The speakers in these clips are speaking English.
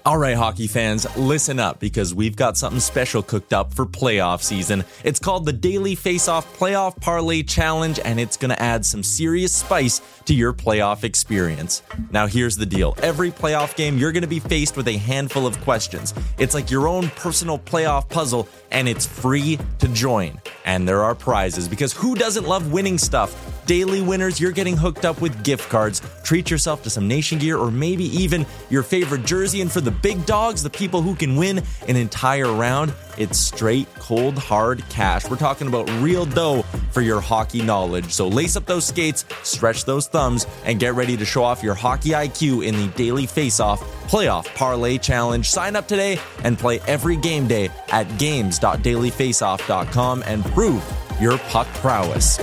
All right, hockey fans, listen up because we've got something special cooked up for playoff season. It's called the Daily Face-Off Playoff Parlay Challenge, and it's going to add some serious spice to your playoff experience. Now, here's the deal. Every playoff game, you're going to be faced with a handful of questions. It's like your own personal playoff puzzle, and it's free to join. And there are prizes, because who doesn't love winning stuff? Daily winners, you're getting hooked up with gift cards. Treat yourself to some Nation gear or maybe even your favorite jersey. And for the big dogs, the people who can win an entire round, it's straight, cold, hard cash. We're talking about real dough for your hockey knowledge. So lace up those skates, stretch those thumbs, and get ready to show off your hockey IQ in the Daily Face-Off Playoff Parlay Challenge. Sign up today and play every game day at games.dailyfaceoff.com and prove your puck prowess.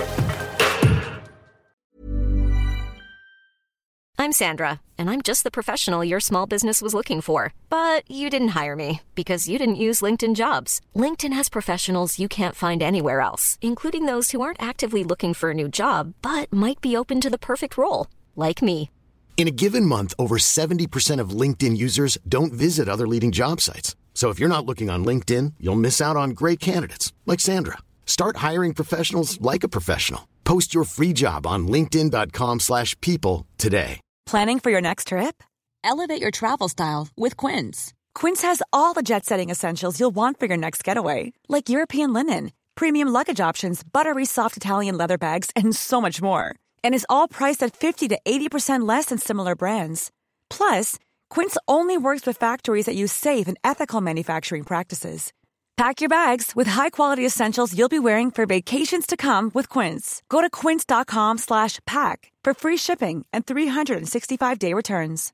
I'm Sandra, and I'm just the professional your small business was looking for. But you didn't hire me because you didn't use LinkedIn Jobs. LinkedIn has professionals you can't find anywhere else, including those who aren't actively looking for a new job, but might be open to the perfect role, like me. In a given month, over 70% of LinkedIn users don't visit other leading job sites. So if you're not looking on LinkedIn, you'll miss out on great candidates like Sandra. Start hiring professionals like a professional. Post your free job on linkedin.com/people today. Planning for your next trip? Elevate your travel style with Quince. Quince has all the jet-setting essentials you'll want for your next getaway, like European linen, premium luggage options, buttery soft Italian leather bags, and so much more. And is all priced at 50 to 80% less than similar brands. Plus, Quince only works with factories that use safe and ethical manufacturing practices. Pack your bags with high-quality essentials you'll be wearing for vacations to come with Quince. Go to quince.com/pack for free shipping and 365-day returns.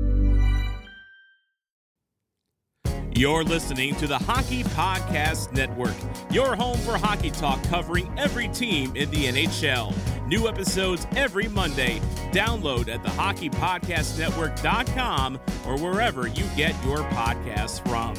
You're listening to the Hockey Podcast Network, your home for hockey talk covering every team in the NHL. New episodes every Monday. Download at thehockeypodcastnetwork.com or wherever you get your podcasts from.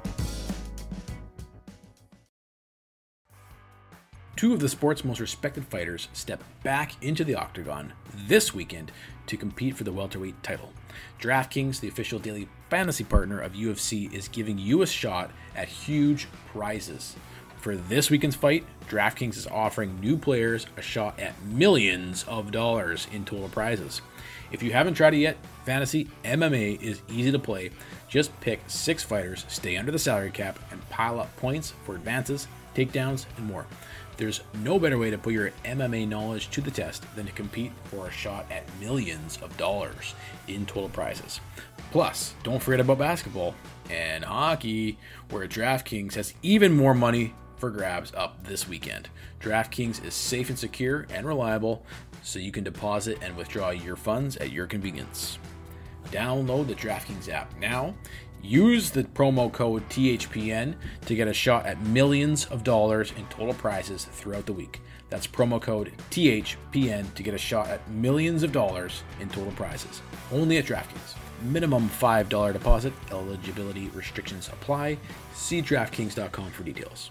Two of the sport's most respected fighters step back into the octagon this weekend to compete for the welterweight title. DraftKings, the official daily fantasy partner of UFC, is giving you a shot at huge prizes. For this weekend's fight, DraftKings is offering new players a shot at millions of dollars in total prizes. If you haven't tried it yet, Fantasy MMA is easy to play. Just pick 6 fighters, stay under the salary cap, and pile up points for advances, takedowns, and more. There's no better way to put your MMA knowledge to the test than to compete for a shot at millions of dollars in total prizes. Plus, don't forget about basketball and hockey, where DraftKings has even more money for grabs up this weekend. DraftKings is safe and secure and reliable, so you can deposit and withdraw your funds at your convenience. Download the DraftKings app now. Use the promo code THPN to get a shot at millions of dollars in total prizes throughout the week. That's promo code THPN to get a shot at millions of dollars in total prizes. Only at DraftKings. Minimum $5 deposit. Eligibility restrictions apply. See DraftKings.com for details.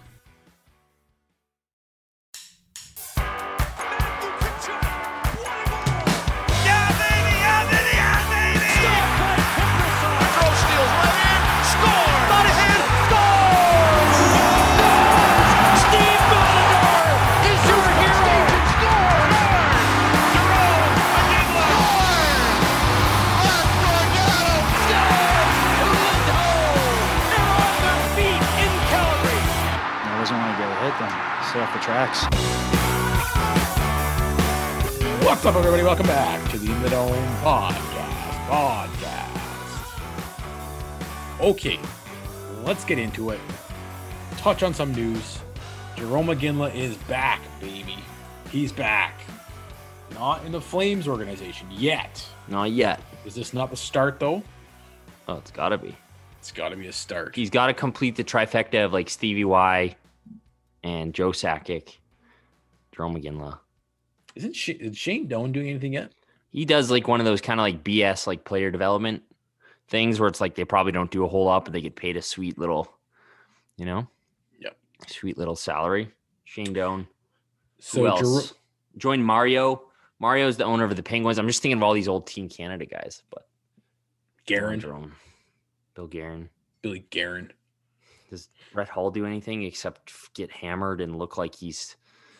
Off the tracks. What's up, everybody? Welcome back to the In the Dome podcast. Okay, let's get into it. Touch on some news. Jarome Iginla is back, baby. He's back. Not in the Flames organization yet. Not yet. Is this not the start, though? Oh, it's got to be. It's got to be a start. He's got to complete the trifecta of like Stevie Y and Joe Sakic, Jarome Iginla. Is Shane Doan doing anything yet? He does like one of those kind of like BS like player development things where it's like they probably don't do a whole lot, but they get paid a sweet little, sweet little salary. Shane Doan. So who else? Joined Mario. Mario's the owner of the Penguins. I'm just thinking of all these old Team Canada guys, but Guerin. Jarome. Bill Guerin. Billy Guerin. Does Brett Hull do anything except get hammered and look like he's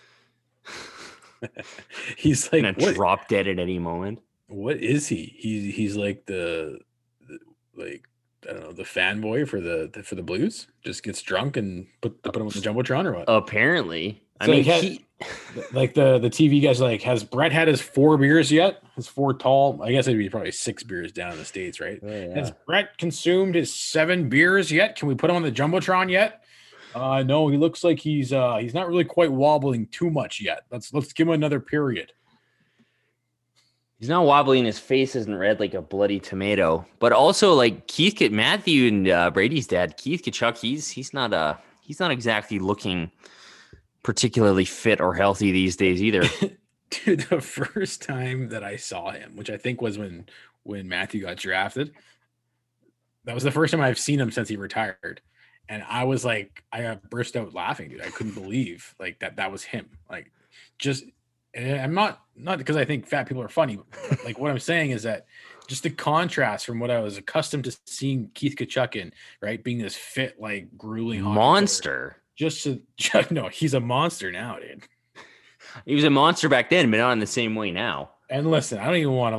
He's like gonna drop dead at any moment? What is he? He's like the like I don't know, the fanboy for the Blues. Just gets drunk and put him on the jumbotron or what? Apparently, I mean, like the TV guys are like, has Brett had his 4 beers yet? His 4 tall? I guess it'd be probably 6 beers down in the States, right? Oh, yeah. Has Brett consumed his 7 beers yet? Can we put him on the jumbotron yet? No, he looks like he's not really quite wobbling too much yet. Let's give him another period. He's not wobbling. His face isn't red like a bloody tomato. But also, like Matthew and Brady's dad, Keith Tkachuk, he's not exactly looking particularly fit or healthy these days either. Dude, the first time that I saw him, which I think was when Matthew got drafted, that was the first time I've seen him since he retired. And I was like, I burst out laughing, dude. I couldn't believe like that was him. Like, just, and I'm not because I think fat people are funny. But like what I'm saying is that just the contrast from what I was accustomed to seeing Keith Tkachuk in, right, being this fit, like grueling monster. No, he's a monster now, dude. He was a monster back then, but not in the same way now. And listen, I don't even want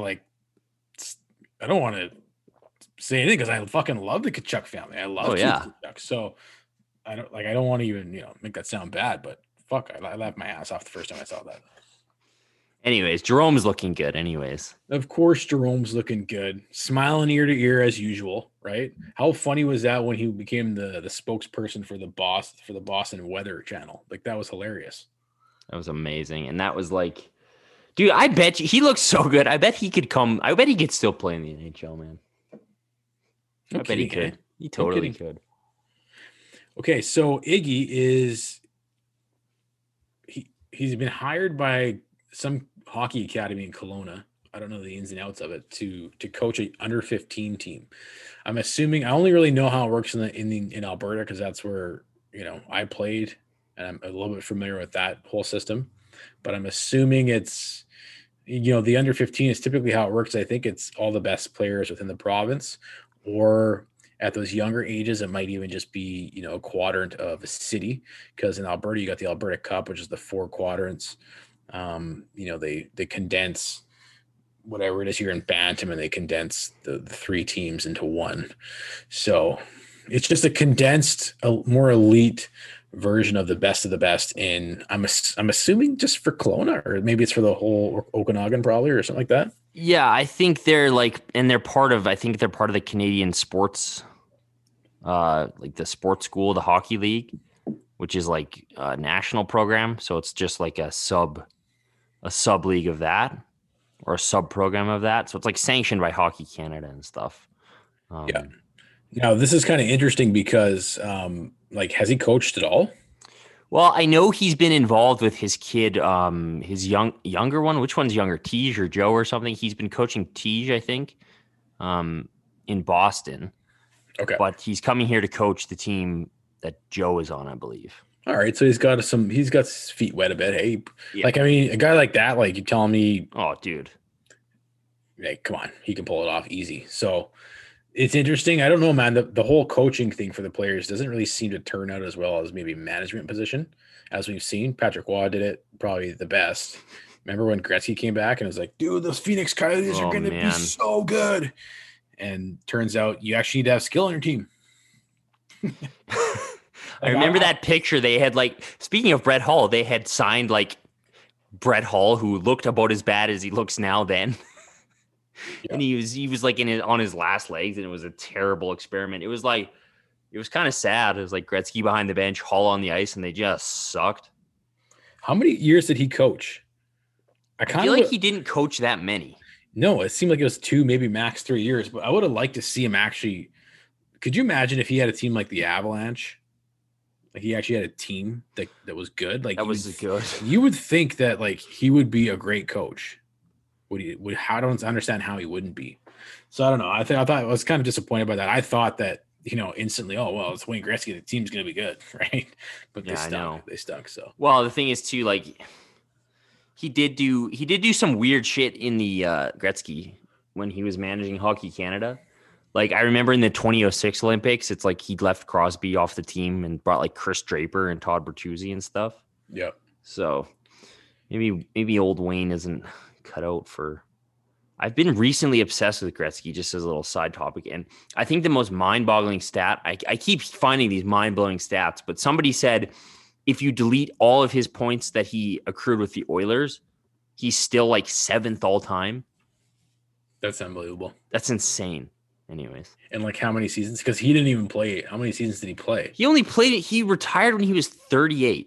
to say anything because I fucking love the Tkachuk family. I love Keith Tkachuk. So I don't want to even, make that sound bad, but fuck, I laughed my ass off the first time I saw that. Anyways, Jerome's looking good anyways. Of course, Jerome's looking good. Smiling ear to ear as usual, right? How funny was that when he became the spokesperson for the Boston Weather Channel? Like, that was hilarious. That was amazing. And that was like, dude, I bet he looks so good. I bet he could still play in the NHL, man. I bet he could. He totally could. Okay, so Iggy he's been hired by some hockey academy in Kelowna. I don't know the ins and outs of it to coach an under 15 team. I'm assuming, I only really know how it works in Alberta because that's where I played, and I'm a little bit familiar with that whole system. But I'm assuming it's the under 15 is typically how it works. I think it's all the best players within the province, or at those younger ages, it might even just be a quadrant of a city. Because in Alberta, you got the Alberta Cup, which is the 4 quadrants. They condense whatever it is here in Bantam, and they condense the 3 teams into 1. So it's just a condensed, more elite version of the best. And I'm assuming just for Kelowna, or maybe it's for the whole Okanagan probably, or something like that. Yeah, I think they're part of the Canadian sports, like the sports school, the hockey league, which is like a national program. So it's just like a sub league of that, or a sub program of that. So it's like sanctioned by Hockey Canada and stuff. Yeah. Now this is kind of interesting because, has he coached at all? Well, I know he's been involved with his kid, his younger one. Which one's younger, Tej or Joe or something? He's been coaching Tej, I think, in Boston. Okay. But he's coming here to coach the team that Joe is on, I believe. All right. So he's got his feet wet a bit. Hey, yeah. Like, I mean, a guy like that, like, you're telling me, oh, dude, hey, come on, he can pull it off easy. So it's interesting. I don't know, man. The whole coaching thing for the players doesn't really seem to turn out as well as maybe management position, as we've seen. Patrick Waugh did it probably the best. Remember when Gretzky came back and was like, dude, those Phoenix Coyotes are going to be so good. And turns out you actually need to have skill on your team. I remember that picture. They had, like, speaking of Brett Hull, they had signed like Brett Hull, who looked about as bad as he looks now then. Yeah. And he was like on his last legs, and it was a terrible experiment. It was kind of sad. It was like Gretzky behind the bench, Hull on the ice, and they just sucked. How many years did he coach? I feel like he didn't coach that many. No, it seemed like it was 2, maybe max 3 years, but I would have liked to see him actually. Could you imagine if he had a team like the Avalanche? Like, he actually had a team that was good. Like, that was good. You would think that, like, he would be a great coach. I don't understand how he wouldn't be. So I don't know. I thought I was kind of disappointed by that. I thought that, instantly, oh, well, it's Wayne Gretzky, the team's going to be good, right? But they stunk. So, well, the thing is too, like, he did do some weird shit in the Gretzky when he was managing Hockey Canada. Like, I remember in the 2006 Olympics, it's like he left Crosby off the team and brought like Chris Draper and Todd Bertuzzi and stuff. Yep. So maybe old Wayne isn't cut out for. I've been recently obsessed with Gretzky, just as a little side topic. And I think the most mind-boggling stat, I keep finding these mind-blowing stats, but somebody said if you delete all of his points that he accrued with the Oilers, he's still like 7th all time. That's unbelievable. That's insane. Anyways. And like how many seasons? Because he didn't even play. How many seasons did he play? He only played it. He retired when he was 38.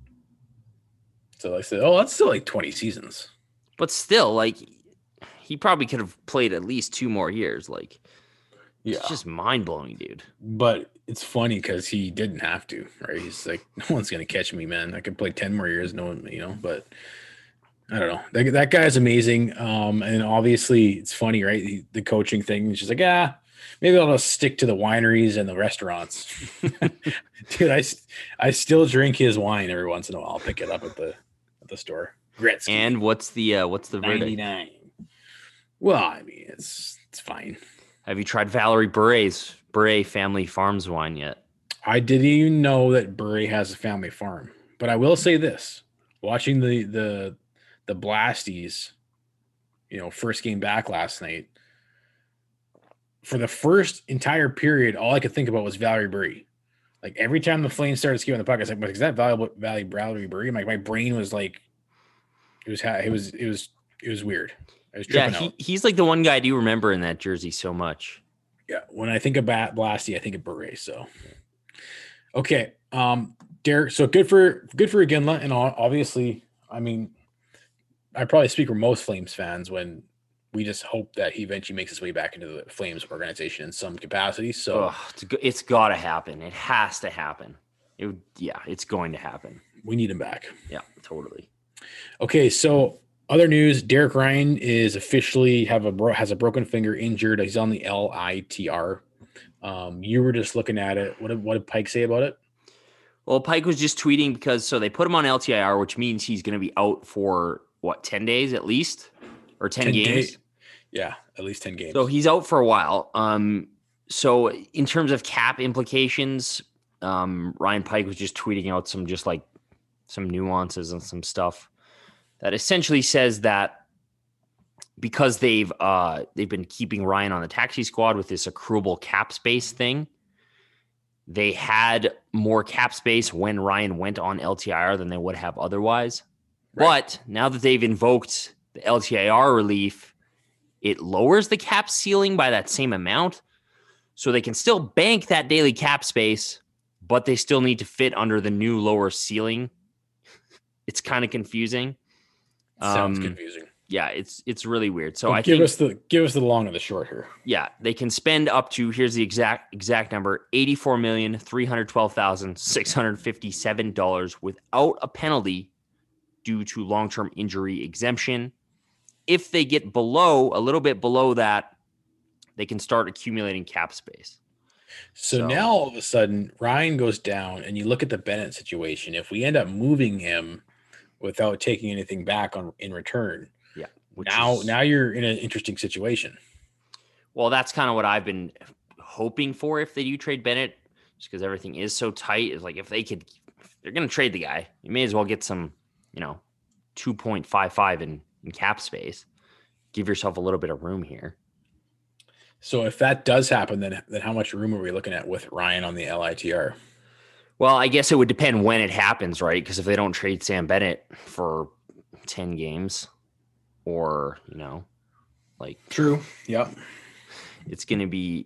So I said, that's still like 20 seasons. But still, like, he probably could have played at least 2 more years. Like, it's just mind-blowing, dude. But it's funny because he didn't have to, right? He's like, no one's going to catch me, man. I could play 10 more years. No one, but I don't know. That guy's amazing. And obviously it's funny, right? The coaching thing. He's just like, maybe I'll just stick to the wineries and the restaurants. Dude, I still drink his wine every once in a while. I'll pick it up at the store. Gretzky. And what's the verdict? 99. Well, I mean, it's fine. Have you tried Valerie Bure Family Farms wine yet? I didn't even know that Bure has a family farm. But I will say this: watching the Blasties, first game back last night, for the first entire period, all I could think about was Valerie Bure. Like every time the Flames started skewing the puck, I was like, "Is that Valerie Bure?" My brain was like, it was weird. I was tripping out. He's like the one guy I do remember in that jersey so much. Yeah, when I think about Blasty, I think of Bure. So, okay, Derek. So good for Iginla, and obviously, I mean, I probably speak for most Flames fans when we just hope that he eventually makes his way back into the Flames organization in some capacity. So it's got to happen. It has to happen. It's going to happen. We need him back. Yeah, totally. Okay, so other news: Derek Ryan is officially has a broken finger, injured. He's on the LITR. You were just looking at it. What did Pike say about it? Well, Pike was just tweeting because they put him on LTIR, which means he's going to be out for 10 days at least, or 10 games. Yeah, at least 10 games. So he's out for a while. So in terms of cap implications, Ryan Pike was just tweeting out some nuances and some stuff that essentially says that because they've been keeping Ryan on the taxi squad with this accruable cap space thing, they had more cap space when Ryan went on LTIR than they would have otherwise. Right. But now that they've invoked the LTIR relief, it lowers the cap ceiling by that same amount. So they can still bank that daily cap space, but they still need to fit under the new lower ceiling. It's kind of confusing. Sounds confusing. Yeah, it's really weird. So give us the long and the short here. Yeah, they can spend up to, here's the exact number, $84,312,657 without a penalty due to long-term injury exemption. If they get a little bit below that, they can start accumulating cap space. So now all of a sudden, Ryan goes down, and you look at the Bennett situation. If we end up moving him without taking anything back in return, now you're in an interesting situation. Well, that's kind of what I've been hoping for if they do trade Bennett, just because everything is so tight. Is like if they're going to trade the guy, you may as well get some, 2.55 in cap space. Give yourself a little bit of room here. So if that does happen, then how much room are we looking at with Ryan on the LITR? Well, I guess it would depend when it happens, right? Because if they don't trade Sam Bennett for 10 games or, True. Yep. It's going to be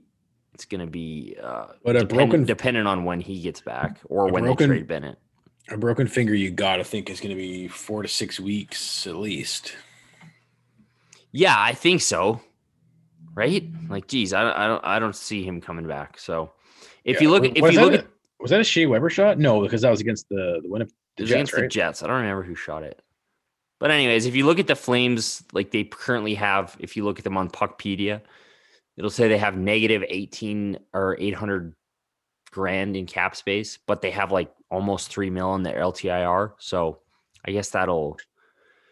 dependent on when he gets back or when they trade Bennett. A broken finger, you got to think is going to be 4 to 6 weeks at least. Yeah, I think so. Right? Like, geez, I don't see him coming back. So if you look at, was that a Shea Weber shot? No, because that was against the Jets, against right? the Jets. I don't remember who shot it. But anyways, if you look at the Flames, like they currently have, if you look at them on Puckpedia, it'll say they have negative 18 or 800 grand in cap space, but they have like almost $3 million in their LTIR. So I guess that'll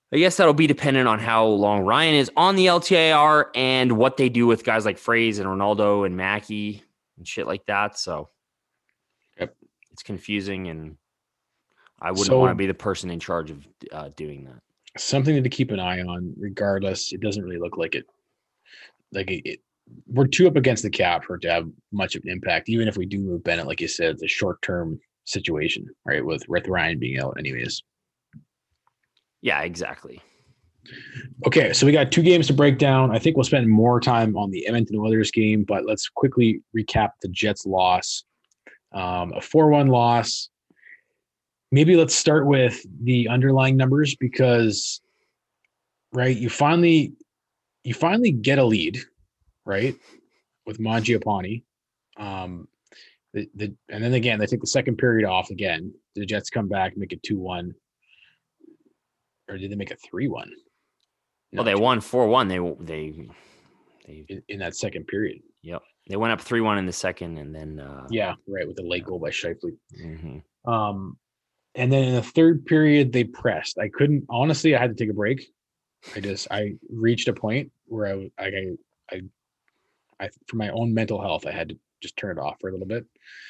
I guess that'll be dependent on how long Ryan is on the LTIR and what they do with guys like Fraze and Ronaldo and Mackey and shit like that. So It's confusing, and I wouldn't want to be the person in charge of doing that. Something to keep an eye on. Regardless, it doesn't really look like it. We're too up against the cap for it to have much of an impact. Even if we do move Bennett, like you said, it's a short-term situation, right? With Ryan being out, anyways. Yeah, exactly. Okay, so we got 2 games to break down. I think we'll spend more time on the Edmonton Oilers game, but let's quickly recap the Jets loss. A 4-1 loss. Maybe let's start with the underlying numbers because, right, you finally get a lead, right, with Mangiapane. And then again, they take the second period off again. The Jets come back, make it 2-1. Or did they make it 3-1? No, they won 4-1. They in that second period. Yep. They went up 3-1 in the second, and then with the late goal by Scheifele. Mm-hmm. And then in the third period, they pressed. I had to take a break. I reached a point where I for my own mental health, I had to just turn it off for a little bit.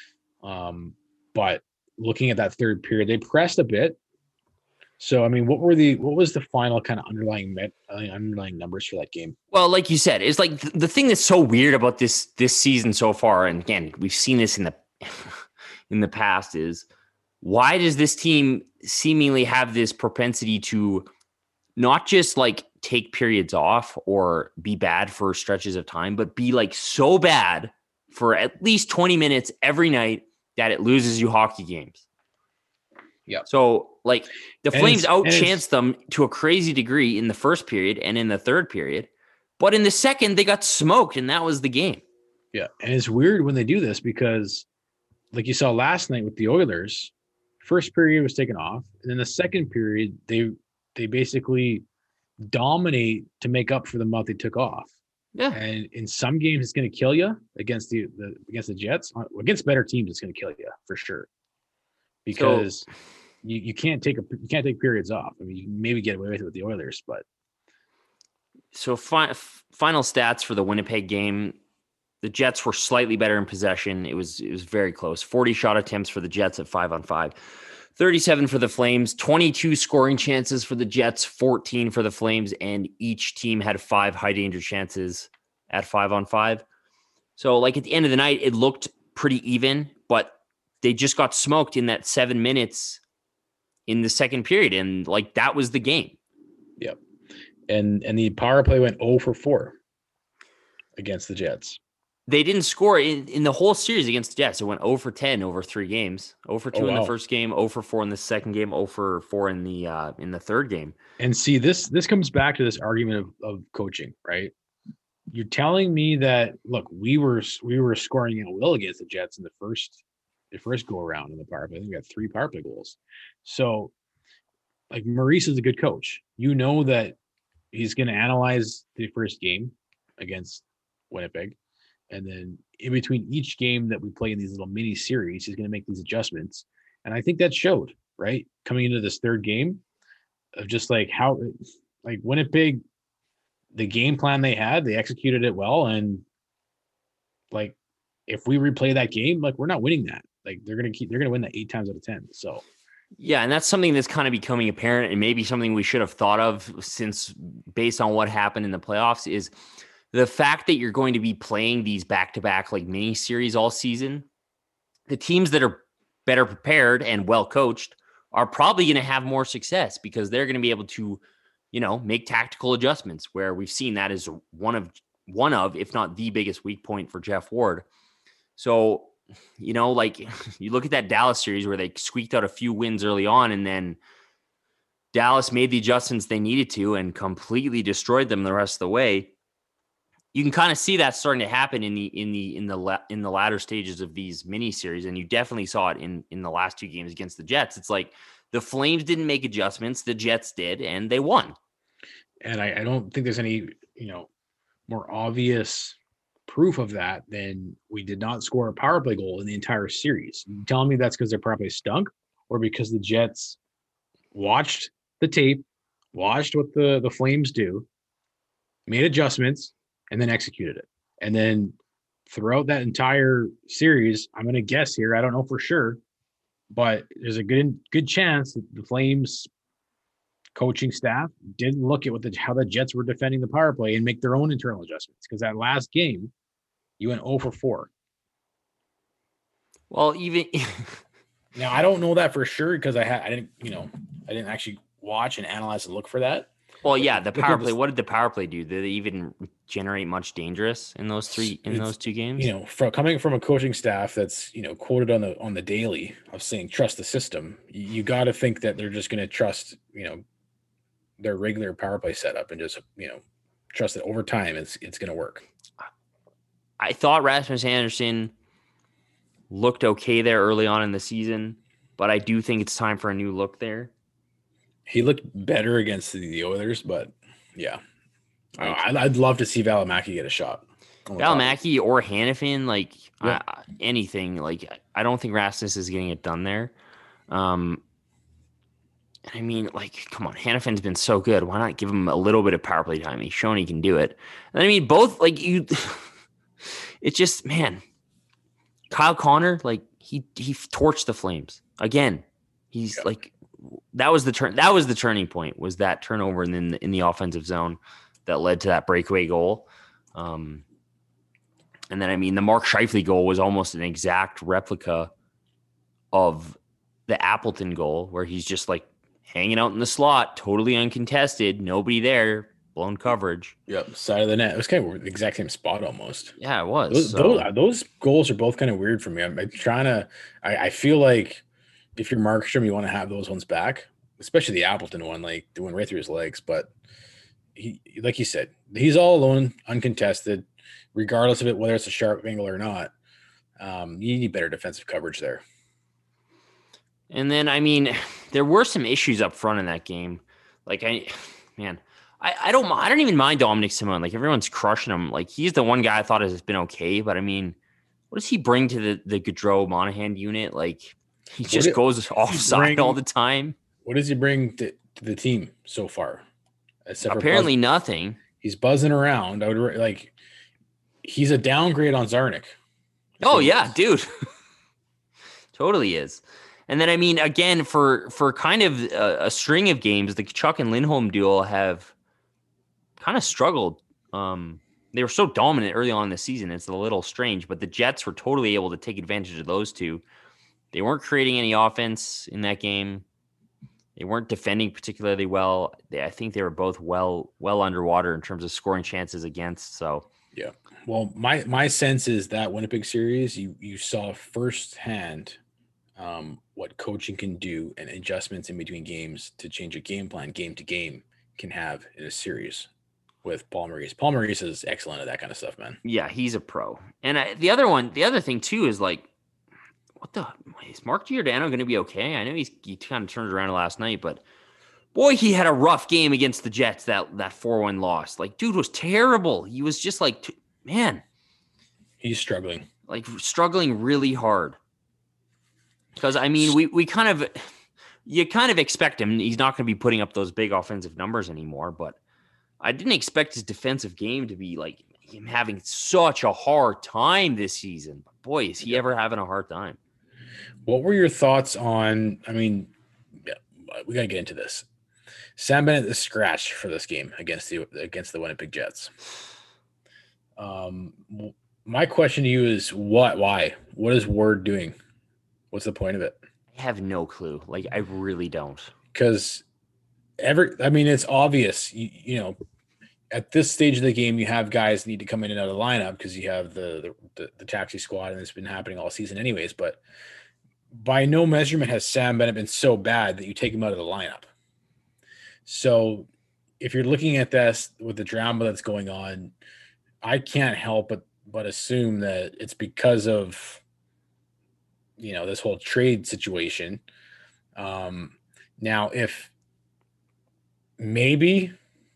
But looking at that third period, they pressed a bit. So, I mean, what was the final kind of underlying numbers for that game? Well, like you said, it's like the thing that's so weird about this season so far, and again, we've seen this in the past, is why does this team seemingly have this propensity to not just like take periods off or be bad for stretches of time, but be like so bad for at least 20 minutes every night that it loses you hockey games? Yeah. So like the Flames outchanced them to a crazy degree in the first period and in the third period, but in the second they got smoked and that was the game. Yeah. And it's weird when they do this because like you saw last night with the Oilers, first period was taken off. And then the second period, they basically dominate to make up for the month they took off. Yeah. And in some games it's going to kill you against the Jets. Against better teams, it's going to kill you for sure. Because you can't take periods off. I mean, you can maybe get away with it with the Oilers, but so final stats for the Winnipeg game: the Jets were slightly better in possession. It was very close. 40 shot attempts for the Jets at 5-on-5, 37 for the Flames, 22 scoring chances for the Jets, 14 for the Flames, and each team had 5 high danger chances at 5-on-5. So, like at the end of the night, it looked pretty even, but they just got smoked in that 7 minutes in the second period. And like, that was the game. Yep. And the power play went 0 for 4 against the Jets. They didn't score in the whole series against the Jets. It went 0 for 10 over 3 games, 0 for 2 in the first game, 0 for 4 in the second game, 0 for 4 in the third game. And see, this comes back to this argument of coaching, right? You're telling me that, look, we were scoring at will against the Jets in the first go around in the power play. I think we got 3 power play goals. So like Maurice is a good coach. You know that he's going to analyze the first game against Winnipeg. And then in between each game that we play in these little mini series, he's going to make these adjustments. And I think that showed, right? Coming into this third game of just like how, like Winnipeg, the game plan they had, they executed it well. And like, if we replay that game, like we're not winning that. Like they're going to win that 8 times out of 10. So yeah, and that's something that's kind of becoming apparent, and maybe something we should have thought of since based on what happened in the playoffs is the fact that you're going to be playing these back-to-back like mini series all season. The teams that are better prepared and well coached are probably going to have more success because they're going to be able to, make tactical adjustments, where we've seen that as one of, if not the biggest weak point for Jeff Ward. So, like you look at that Dallas series where they squeaked out a few wins early on, and then Dallas made the adjustments they needed to and completely destroyed them the rest of the way. You can kind of see that starting to happen in the latter stages of these mini series, and you definitely saw it in the last 2 games against the Jets. It's like the Flames didn't make adjustments, the Jets did, and they won. And I don't think there's any more obvious proof of that than we did not score a power play goal in the entire series. You telling me that's because their power play stunk, or because the Jets watched the tape, watched what the Flames do, made adjustments, and then executed it. And then throughout that entire series, I'm going to guess here, I don't know for sure, but there's a good chance that the Flames coaching staff didn't look at how the Jets were defending the power play and make their own internal adjustments. Because that last game, you went 0 for 4. Well, even now, I don't know that for sure because I didn't actually watch and analyze and look for that. Well, yeah, the power play. What did the power play do? Did they even generate much dangerous in those two games? Coming from a coaching staff that's quoted on the daily of saying trust the system, you got to think that they're just going to trust their regular power play setup and just trust that over time it's going to work. I thought Rasmus Andersson looked okay there early on in the season, but I do think it's time for a new look there. He looked better against the Oilers, but yeah, I'd love to see Valimaki get a shot. Valimaki or Hanifin, anything. I don't think Rasmus is getting it done there. I mean, come on, Hanifin's been so good. Why not give him a little bit of power play time? He's shown he can do it. And I mean, both it's just, man, Kyle Connor, he torched the Flames again. He's that was the turning point, was that turnover in the offensive zone that led to that breakaway goal. And then, I mean, the Mark Scheifele goal was almost an exact replica of the Appleton goal, where he's just hanging out in the slot, totally uncontested, nobody there, blown coverage. Yep, side of the net. It was kind of the exact same spot almost. Yeah, it was. Those goals are both kind of weird for me. I'm trying to. I feel like if you're Markstrom, you want to have those ones back, especially the Appleton one, doing right through his legs. But he, like you said, he's all alone, uncontested, regardless of whether it's a sharp angle or not. You need better defensive coverage there. And then, I mean, there were some issues up front in that game. I don't even mind Dominic Simon. Everyone's crushing him. He's the one guy I thought has been okay. But I mean, what does he bring to the Gaudreau-Monahan unit? He just goes offside all the time. What does he bring to the team so far? Apparently nothing. He's buzzing around. He's a downgrade on Zarnik. Oh yeah, dude. Totally is. And then, I mean, again, for kind of a string of games, the Chuck and Lindholm duo have kind of struggled. They were so dominant early on in the season. It's a little strange, but the Jets were totally able to take advantage of those two. They weren't creating any offense in that game. They weren't defending particularly well. I think they were both well underwater in terms of scoring chances against. So yeah. Well, my sense is that Winnipeg series, you saw firsthand what coaching can do and adjustments in between games to change a game plan game to game can have in a series with Paul Maurice. Paul Maurice is excellent at that kind of stuff, man. Yeah, he's a pro. And the other thing too is is Mark Giordano going to be okay? I know he kind of turned around last night, but boy, he had a rough game against the Jets, that 4-1 loss. Dude was terrible. He was just man. He's struggling. Struggling really hard. Because, I mean, you kind of expect him. He's not going to be putting up those big offensive numbers anymore, but I didn't expect his defensive game to be him having such a hard time this season. Boy, is he ever having a hard time. What were your thoughts on, we got to get into this. Sam Bennett is scratched for this game against the Winnipeg Jets. My question to you is why? What is Ward doing? What's the point of it? I have no clue. I really don't. Because it's obvious, at this stage of the game, you have guys need to come in and out of the lineup because you have the taxi squad, and it's been happening all season anyways. But by no measurement has Sam Bennett been so bad that you take him out of the lineup. So if you're looking at this with the drama that's going on, I can't help but assume that it's because of this whole trade situation. Now, if maybe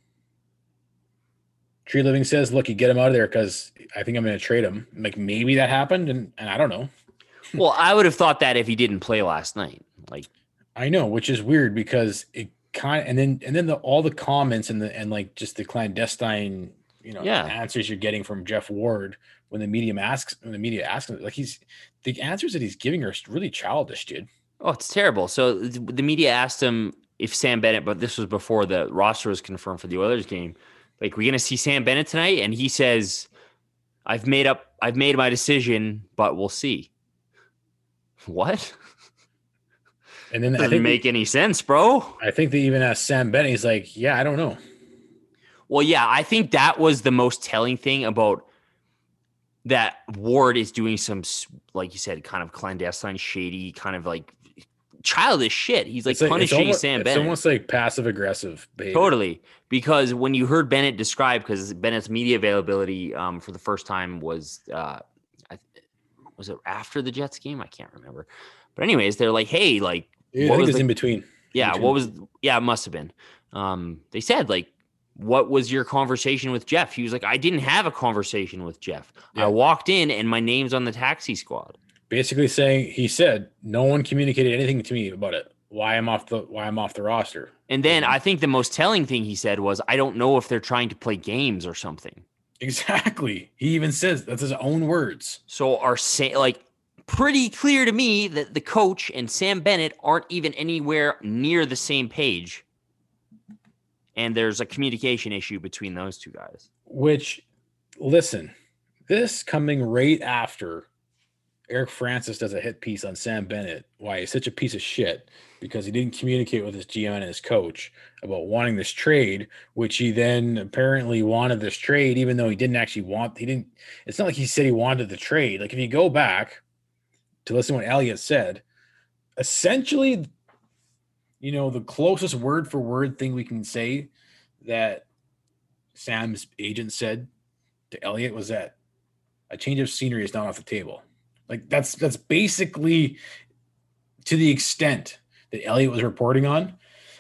Tree Living says, look, you get him out of there because I think I'm going to trade him. Maybe that happened, and I don't know. Well, I would have thought that if he didn't play last night. I know, which is weird because and then all the comments and like just the clandestine, answers you're getting from Jeff Ward when the media asks him, like the answers that he's giving are really childish, dude. Oh, it's terrible. So the media asked him if Sam Bennett, but this was before the roster was confirmed for the Oilers game. Like, we're going to see Sam Bennett tonight? And he says, I've made my decision, but we'll see. What? And then doesn't make any sense, bro. I think they even asked Sam Bennett. He's like, yeah, I don't know. Well, yeah, I think that was the most telling thing about that. Ward is doing some, like you said, kind of clandestine, shady, kind of like childish shit. He's like punishing Sam Bennett. It's almost like passive aggressive behavior. Totally. Because when you heard Bennett describe, because Bennett's media availability for the first time was it after the Jets game? I can't remember. But anyways, they're like, hey, like, I think it was in between. Yeah. It must have been. They said, like, what was your conversation with Jeff? He was like, I didn't have a conversation with Jeff. Yeah. I walked in and my name's on the taxi squad. Basically saying, he said, no one communicated anything to me about it. Why I'm off the roster. And then I think the most telling thing he said was, I don't know if they're trying to play games or something. Exactly. He even says that's his own words. So pretty clear to me that the coach and Sam Bennett aren't even anywhere near the same page. And there's a communication issue between those two guys. Which, listen, this coming right after Eric Francis does a hit piece on Sam Bennett, why he's such a piece of shit, because he didn't communicate with his GM and his coach about wanting this trade, which he then apparently wanted this trade, even though it's not like he said he wanted the trade. Like, if you go back to listen to what Elliott said, essentially, the closest word for word thing we can say that Sam's agent said to Elliott was that a change of scenery is not off the table. Like, that's basically to the extent that Elliott was reporting on,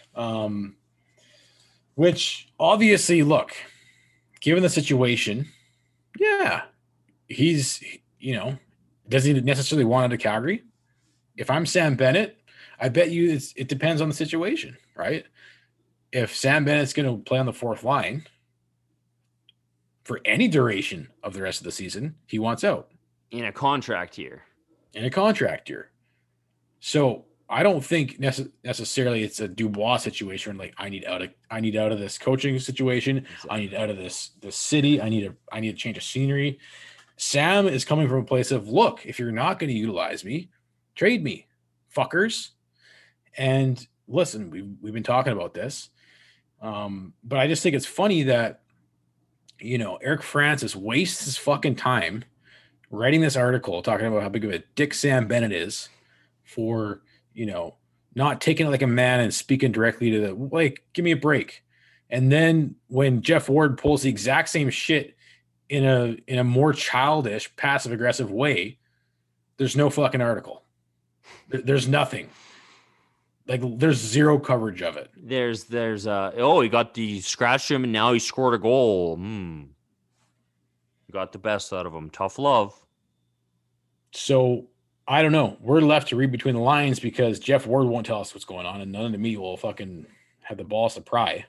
which obviously, look, given the situation, yeah, he's, does he necessarily want out of Calgary? If I'm Sam Bennett, I bet you it depends on the situation, right? If Sam Bennett's going to play on the fourth line for any duration of the rest of the season, he wants out. In a contract year. So I don't think necessarily it's a Dubois situation. Like, I need out of this coaching situation. Exactly. I need out of this city. I need a change of scenery. Sam is coming from a place of, look, if you're not going to utilize me, trade me, fuckers. And listen, we've been talking about this. But I just think it's funny that, Eric Francis wastes his fucking time writing this article talking about how big of a dick Sam Bennett is for, not taking it like a man and speaking directly to give me a break. And then when Jeff Ward pulls the exact same shit in a more childish, passive aggressive way, there's no fucking article. There's nothing. Like, there's zero coverage of it. He scratched him and now he scored a goal. Got the best out of him. Tough love. So I don't know. We're left to read between the lines because Jeff Ward won't tell us what's going on, and none of me will fucking have the balls to pry.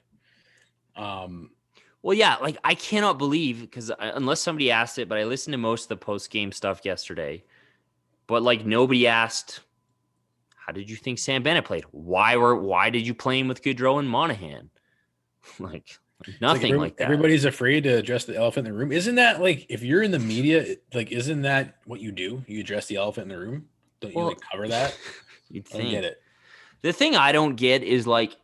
Well, yeah, like, I cannot believe, because unless somebody asked it, but I listened to most of the post-game stuff yesterday, but like, nobody asked, how did you think Sam Bennett played? Why did you play him with Gaudreau and Monahan? Nothing like that. Everybody's afraid to address the elephant in the room. Isn't that, like, if you're in the media, like, isn't that what you do? You address the elephant in the room? Don't you cover that? You'd think. I don't get it. The thing I don't get is, like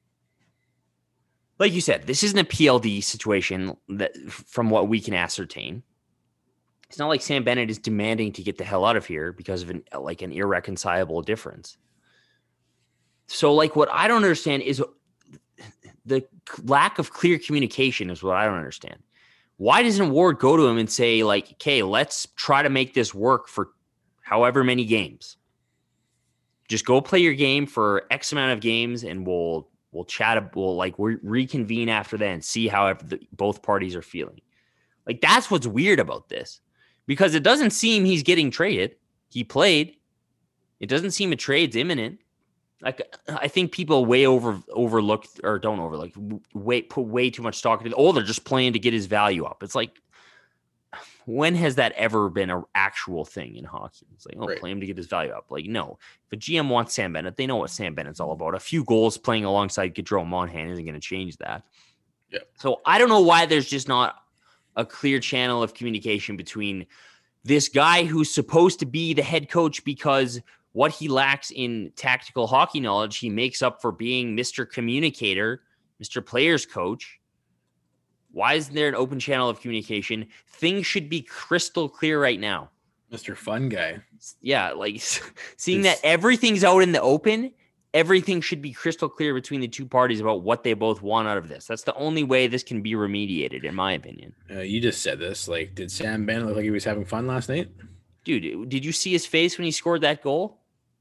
you said, this isn't a PLD situation that, from what we can ascertain. It's not like Sam Bennett is demanding to get the hell out of here because of an irreconcilable difference. So, like, what I don't understand is the lack of clear communication is what I don't understand. Why doesn't Ward go to him and say, like, okay, let's try to make this work for however many games? Just go play your game for X amount of games and we'll chat. We'll reconvene after that and see how both parties are feeling. Like, that's what's weird about this, because it doesn't seem he's getting traded. He played. It doesn't seem a trade's imminent. Like, I think people overlook or don't overlook, put way too much stock into. Oh, they're just playing to get his value up. It's like, when has that ever been an actual thing in hockey? It's like, Right. play him to get his value up. Like, no. If a GM wants Sam Bennett, they know what Sam Bennett's all about. A few goals playing alongside Gaudreau Monahan isn't going to change that. Yeah. So I don't know why there's just not a clear channel of communication between this guy who's supposed to be the head coach because what he lacks in tactical hockey knowledge, he makes up for being Mr. Communicator, Mr. Players Coach. Why isn't there an open channel of communication? Things should be crystal clear right now. Mr. Fun Guy. Yeah, like seeing that everything's out in the open, everything should be crystal clear between the two parties about what they both want out of this. That's the only way this can be remediated, in my opinion. You just said this. Like, did Sam Bennett look like he was having fun last night? Dude, did you see his face when he scored that goal?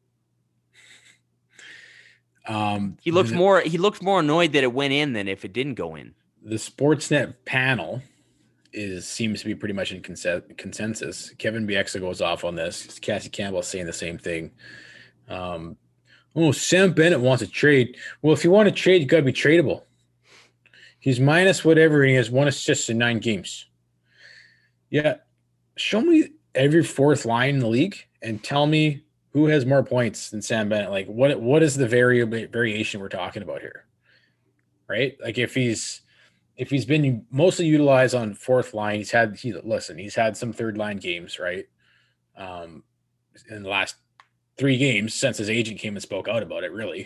He looked more annoyed that it went in than if it didn't go in. The Sportsnet panel seems to be pretty much in consensus. Kevin Bieksa goes off on this. Cassie Campbell saying the same thing. Sam Bennett wants to trade. Well, if you want to trade, you got to be tradable. He's minus whatever, and he has 1 assist in 9 games. Yeah, show me every fourth line in the league and tell me who has more points than Sam Bennett. Like, what is the variation we're talking about here, right? Like, if he's been mostly utilized on fourth line, he's had some third line games, right? In the last 3 games since his agent came and spoke out about it, really.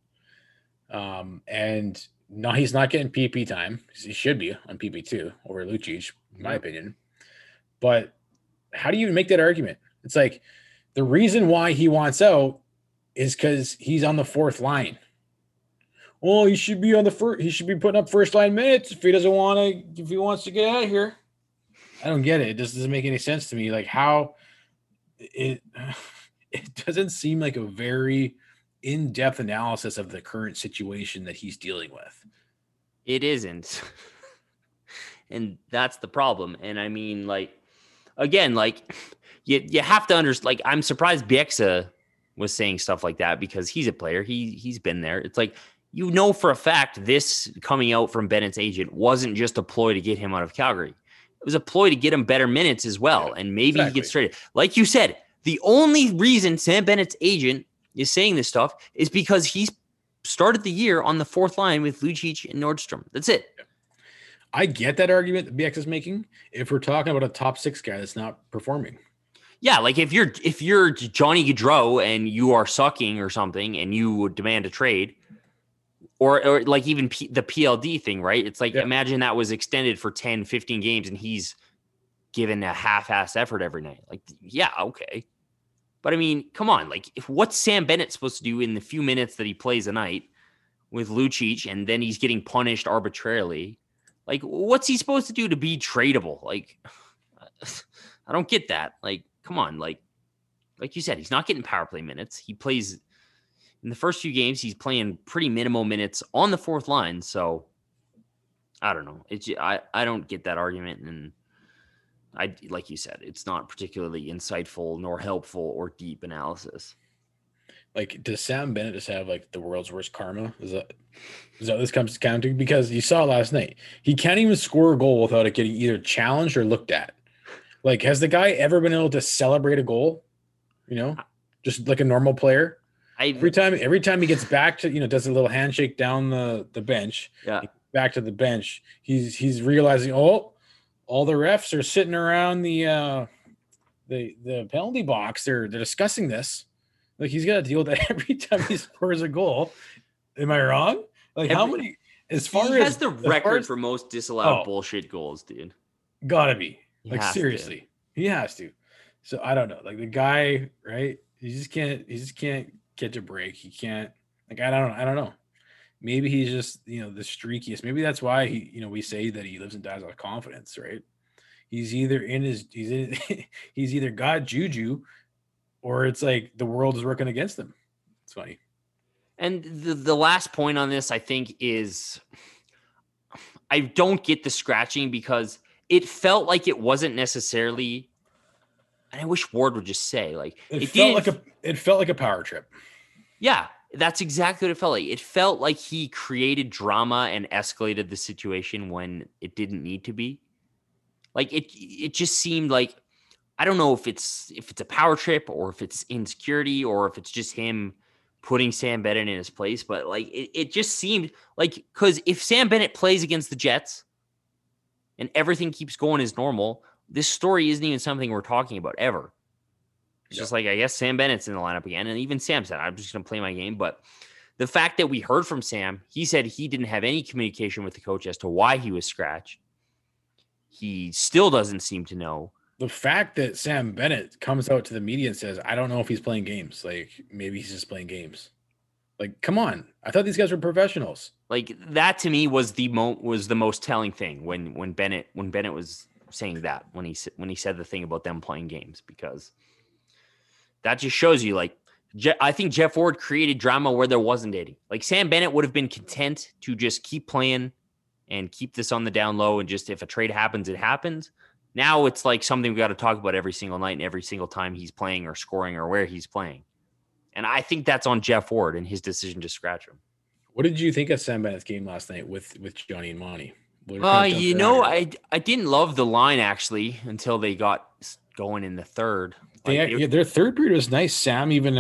And no, he's not getting PP time. He should be on PP2 over Lucic, in my opinion. But how do you make that argument? It's like the reason why he wants out is because he's on the fourth line. Well, he should be on the first. He should be putting up first line minutes if he wants to get out of here. I don't get it. It just doesn't make any sense to me. Like, how it doesn't seem like a very in-depth analysis of the current situation that he's dealing with. It isn't. And that's the problem. And I mean, like, again, like, you have to understand, like, I'm surprised Bieksa was saying stuff like that because he's a player. He's been there. It's like, you know, for a fact, this coming out from Bennett's agent wasn't just a ploy to get him out of Calgary. It was a ploy to get him better minutes as well. And maybe he gets traded. Like you said, the only reason Sam Bennett's agent is saying this stuff is because he's started the year on the fourth line with Lucic and Nordstrom. That's it. I get that argument that BX is making if we're talking about a top 6 guy that's not performing. Yeah, like if you're Johnny Gaudreau and you are sucking or something and you would demand a trade, or like even the PLD thing, right? It's like, imagine that was extended for 10, 15 games and he's given a half-ass effort every night. Like, yeah, okay. But I mean, come on, like, what's Sam Bennett supposed to do in the few minutes that he plays a night with Lucic and then he's getting punished arbitrarily? Like, what's he supposed to do to be tradable? Like, I don't get that. Like, come on, like you said, he's not getting power play minutes. He plays in the first few games, he's playing pretty minimal minutes on the fourth line. So I don't know. I don't get that argument. And like you said, it's not particularly insightful nor helpful or deep analysis. Like, does Sam Bennett just have like the world's worst karma? Is that this comes down to? Because you saw last night, he can't even score a goal without it getting either challenged or looked at. Like, has the guy ever been able to celebrate a goal? You know, just like a normal player. Every time he gets back to, does a little handshake down the bench, back to the bench, he's realizing, all the refs are sitting around the penalty box. They're discussing this. Like, he's got to deal with that every time he scores a goal. Am I wrong? Like, how many? As far as he has the record for most disallowed bullshit goals, dude. Gotta be. Like, seriously, he has to. So I don't know. Like, the guy, right? He just can't catch a break. He can't. Like, I don't know. Maybe he's just, the streakiest. Maybe that's why we say that he lives and dies with confidence, right? He's either he's either got juju, or it's like the world is working against him. It's funny. And the last point on this, I think, is I don't get the scratching because it felt like it wasn't necessarily. And I wish Ward would just say, like, it felt like a power trip. Yeah, That's exactly what it felt like. It felt like he created drama and escalated the situation when it didn't need to be. Like it just seemed like, I don't know if it's a power trip or if it's insecurity or if it's just him putting Sam Bennett in his place. But like it just seemed like, because if Sam Bennett plays against the Jets and everything keeps going as normal, this story isn't even something we're talking about ever. It's just like, I guess Sam Bennett's in the lineup again. And even Sam said, I'm just going to play my game. But the fact that we heard from Sam, he said he didn't have any communication with the coach as to why he was scratched. He still doesn't seem to know. The fact that Sam Bennett comes out to the media and says, I don't know if he's playing games. Like, maybe he's just playing games. Like, come on. I thought these guys were professionals. Like, that to me was the most telling thing when Bennett was saying that, when he said the thing about them playing games, because that just shows you, like, I think Jeff Ward created drama where there wasn't any. Like, Sam Bennett would have been content to just keep playing and keep this on the down low, and just, if a trade happens, it happens. Now it's like something we got to talk about every single night and every single time he's playing or scoring or where he's playing. And I think that's on Jeff Ward and his decision to scratch him. What did you think of Sam Bennett's game last night with Johnny and Monty? I didn't love the line, actually, until they got going in the third. Their third period was nice. Sam even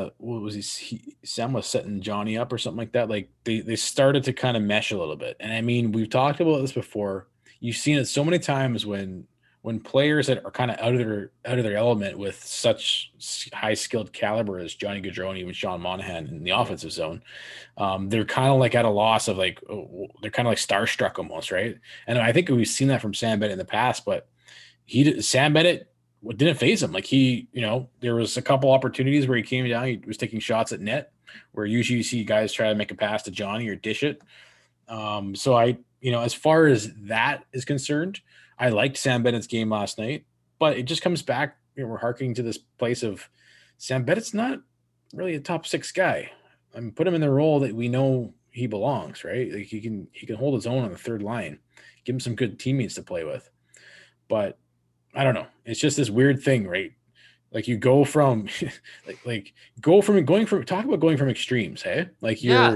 Sam was setting Johnny up or something like that. Like they started to kind of mesh a little bit. And I mean, we've talked about this before. You've seen it so many times when players that are kind of out of their element with such high skilled caliber as Johnny Gaudreau and even Sean Monahan in the offensive zone, they're kind of like at a loss of like, they're kind of like starstruck almost, right? And I think we've seen that from Sam Bennett in the past, but Sam Bennett didn't phase him. Like there was a couple opportunities where he came down, he was taking shots at net, where usually you see guys try to make a pass to Johnny or dish it. So as far as that is concerned, I liked Sam Bennett's game last night, but it just comes back, we're harkening to this place of Sam Bennett's not really a top 6 guy. I mean, put him in the role that we know he belongs, right? Like he can hold his own on the third line, give him some good teammates to play with. But I don't know. It's just this weird thing, right? Like you go from going from extremes, hey? Like you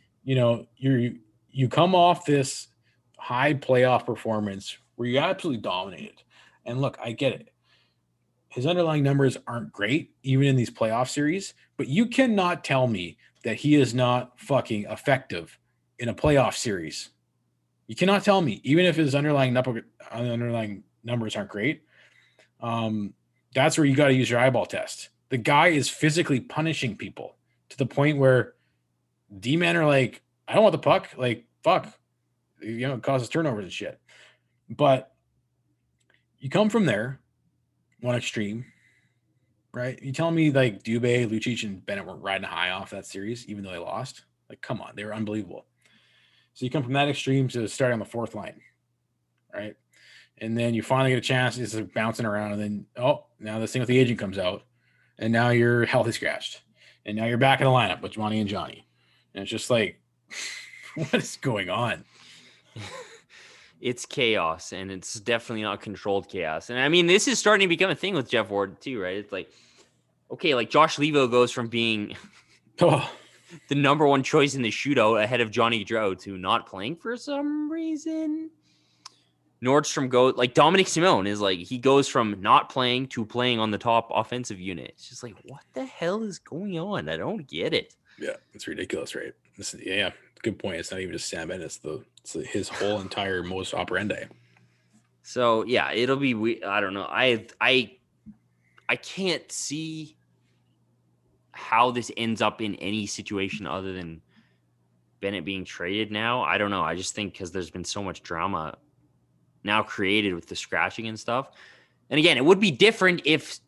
come off this high playoff performance where you absolutely dominated. And look, I get it. His underlying numbers aren't great, even in these playoff series, but you cannot tell me that he is not fucking effective in a playoff series. You cannot tell me, even if his underlying numbers aren't great. That's where you got to use your eyeball test. The guy is physically punishing people to the point where D-men are like, I don't want the puck. Like, fuck. It causes turnovers and shit. But you come from there, one extreme, right? You tell me like Dubé, Lucic, and Bennett weren't riding high off that series, even though they lost. Like, come on, they were unbelievable. So you come from that extreme to starting on the fourth line, right? And then you finally get a chance, it's like bouncing around, and then, now this thing with the agent comes out, and now you're healthy scratched. And now you're back in the lineup with Monty and Johnny. And it's just like, what is going on? It's chaos, and it's definitely not controlled chaos. And I mean, this is starting to become a thing with Jeff Ward too, right? It's like, okay, like Josh Levo goes from being the number one choice in the shootout ahead of Johnny Gaudreau to not playing for some reason. Nordstrom goes, like Dominic Simone is like, he goes from not playing to playing on the top offensive unit. It's just like, what the hell is going on? I don't get it. Yeah, it's ridiculous, right? Yeah, good point. It's not even just Sam Bennett. It's his whole entire modus operandi. So yeah, it'll be. I don't know. I can't see how this ends up in any situation other than Bennett being traded now. I don't know. I just think because there's been so much drama now created with the scratching and stuff. And again, it would be different if.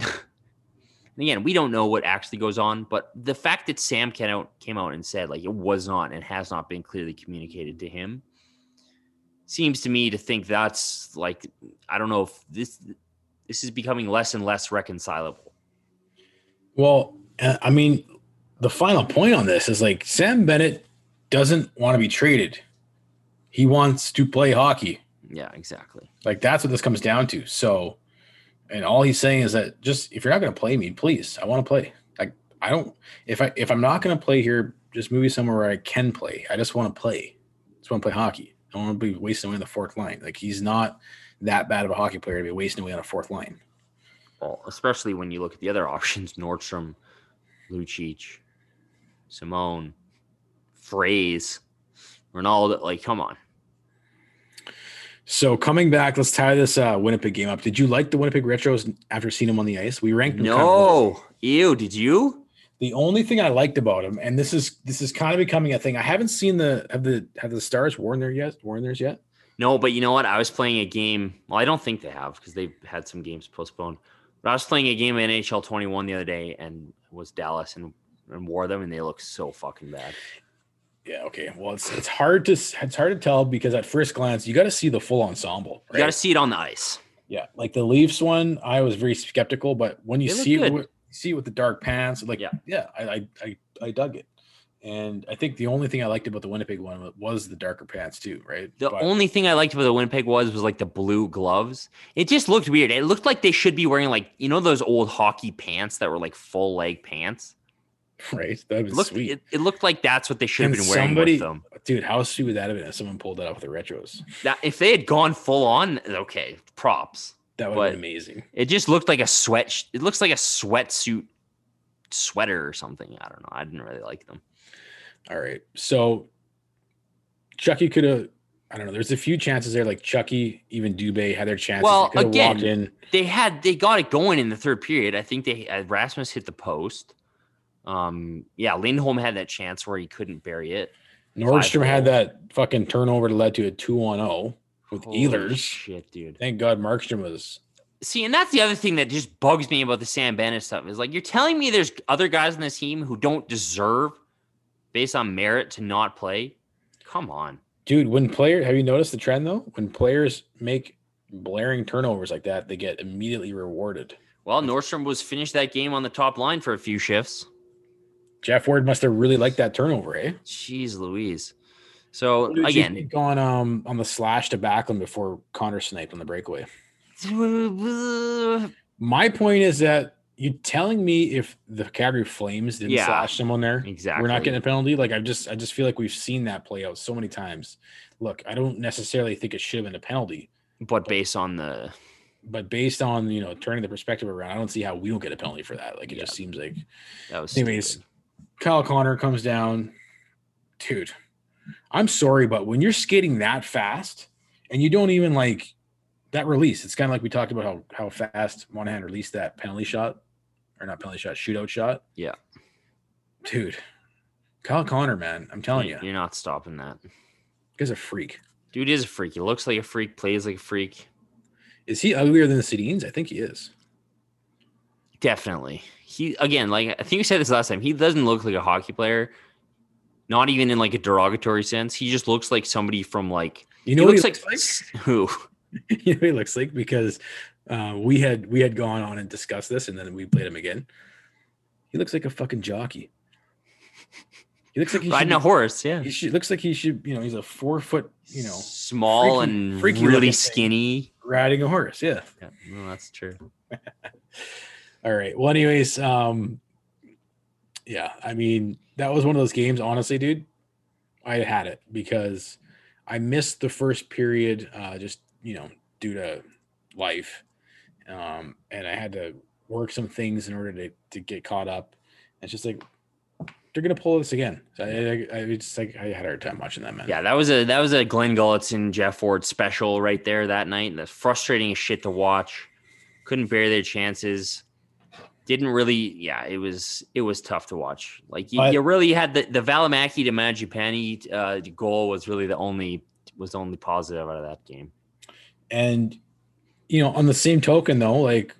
And again, we don't know what actually goes on, but the fact that Sam came out and said like it was not and has not been clearly communicated to him seems to me to think that's like, I don't know if this is becoming less and less reconcilable. Well, I mean, the final point on this is like Sam Bennett doesn't want to be traded. He wants to play hockey. Yeah, exactly. Like that's what this comes down to. So, and all he's saying is that just if you're not going to play me, please, I want to play. Like I don't. If I'm not going to play here, just move me somewhere where I can play. I just want to play. I just want to play hockey. I don't want to be wasting away on the fourth line. Like, he's not that bad of a hockey player to be wasting away on a fourth line. Well, especially when you look at the other options: Nordstrom, Lucic, Simone, Phrase, Ronaldo. Like, come on. So coming back, let's tie this Winnipeg game up. Did you like the Winnipeg Retros after seeing them on the ice? We ranked them. No, ew. Did you? The only thing I liked about them, and this is kind of becoming a thing. I haven't seen have the Stars worn theirs yet. No, but you know what? I was playing a game. Well, I don't think they have because they've had some games postponed. But I was playing a game in NHL 21 the other day, and it was Dallas and wore them, and they look so fucking bad. Yeah. Okay. Well, it's hard to tell because at first glance you got to see the full ensemble. Right? You got to see it on the ice. Yeah, like the Leafs one, I was very skeptical, but when you see it with the dark pants, like I dug it. And I think the only thing I liked about the Winnipeg one was the darker pants too, right? The only thing I liked about the Winnipeg was like the blue gloves. It just looked weird. It looked like they should be wearing like, you know, those old hockey pants that were like full leg pants. Right. That was sweet. It looked like that's what they should have been wearing with them. Dude, how sweet would that have been if someone pulled that off with the Retros? That, if they had gone full on, okay, props. That would have been amazing. It just looked like a sweat. It looks like a sweatsuit sweater or something. I don't know. I didn't really like them. All right. So Chucky could have, I don't know. There's a few chances there, like Chucky, even Dubé had their chances. Well, again, they got it going in the third period. I think Rasmus hit the post. Lindholm had that chance where he couldn't bury it. Nordstrom had that fucking turnover that led to a 2-on-0 with Ehlers. Shit, dude. Thank God Markstrom was. See, and that's the other thing that just bugs me about the Sam Bennett stuff is like, you're telling me there's other guys on this team who don't deserve, based on merit, to not play? Come on. Dude, have you noticed the trend though? When players make blaring turnovers like that, they get immediately rewarded. Well, Nordstrom was finished that game on the top line for a few shifts. Jeff Ward must have really liked that turnover, eh? Jeez Louise. So again, gone on the slash to Backlund before Connor sniped on the breakaway. My point is that you telling me if the Calgary Flames didn't slash someone there, exactly, we're not getting a penalty? Like I just feel like we've seen that play out so many times. Look, I don't necessarily think it should have been a penalty, but based on turning the perspective around, I don't see how we don't get a penalty for that. Like it just seems like that was. Anyways, stupid. Kyle Connor comes down, dude. I'm sorry, but when you're skating that fast and you don't even like that release, it's kind of like we talked about how fast Monahan released that shootout shot. Yeah. Dude, Kyle Connor, man, I'm telling you. You're not stopping that. Guy's a freak. Dude is a freak. He looks like a freak, plays like a freak. Is he uglier than the Sedins? I think he is. Definitely. He, again, like I think we said this last time, he doesn't look like a hockey player. Not even in like a derogatory sense. He just looks like somebody from like, he looks like who? You know what he looks like? Because we had gone on and discussed this, and then we played him again. He looks like a fucking jockey. He looks like riding a horse. Yeah, looks like he should. He's a 4 foot. Small and really skinny, riding a horse. Yeah. Well, that's true. All right. Well, anyways, yeah. I mean, that was one of those games. Honestly, dude, I had it because I missed the first period, just due to life, and I had to work some things in order to get caught up. And it's just like they're gonna pull this again. So I had a hard time watching that, man. Yeah, that was a Glenn Gulletson, Jeff Ford special right there that night. That's frustrating as shit to watch. Couldn't bear their chances. Didn't really. Yeah, it was tough to watch. Like you really had the Valimaki to Mangiapane goal was really the only positive out of that game. And on the same token, though, like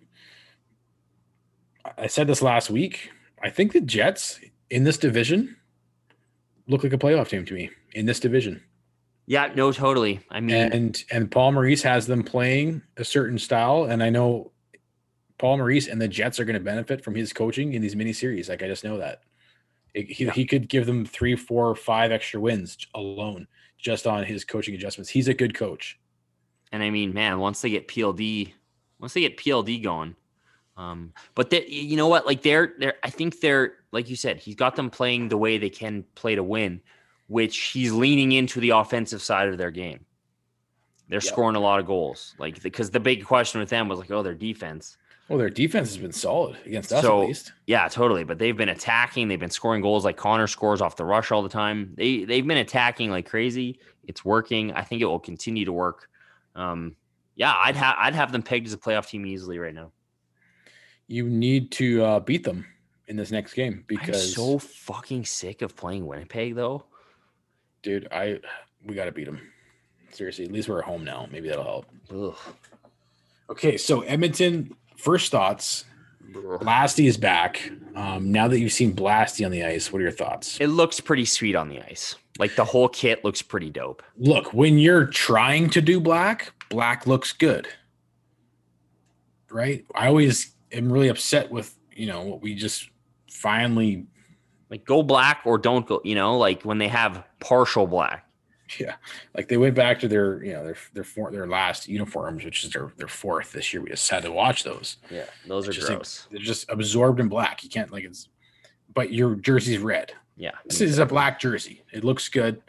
I said this last week, I think the Jets in this division look like a playoff team to me in this division. Yeah, no, totally. I mean, and Paul Maurice has them playing a certain style, and I know Paul Maurice and the Jets are going to benefit from his coaching in these mini series. Like I just know that he could give them 3, 4, 5 extra wins alone just on his coaching adjustments. He's a good coach. And I mean, man, once they get PLD going, But you know what? Like I think they're, like you said, he's got them playing the way they can play to win, which he's leaning into the offensive side of their game. They're scoring a lot of goals, like because the big question with them was like, oh, their defense. Well, their defense has been solid against us, at least. Yeah, totally. But they've been attacking. They've been scoring goals. Like Connor scores off the rush all the time. They've been attacking like crazy. It's working. I think it will continue to work. I'd have them pegged as a playoff team easily right now. You need to beat them in this next game because I'm so fucking sick of playing Winnipeg, though. Dude, we got to beat them. Seriously, at least we're at home now. Maybe that'll help. Ugh. Okay, so Edmonton, first thoughts. Blasty is back. Now that you've seen Blasty on the ice, what are your thoughts? It looks pretty sweet on the ice. Like the whole kit looks pretty dope. Look, when you're trying to do black looks good. Right? I always am really upset with, what we just finally like go black or don't go, like when they have partial black. Yeah, like they went back to their their last uniforms, which is their fourth this year. We just had to watch those. Yeah, those are gross. They're just absorbed in black. You can't but your jersey's red. Yeah, this is a black jersey. It looks good.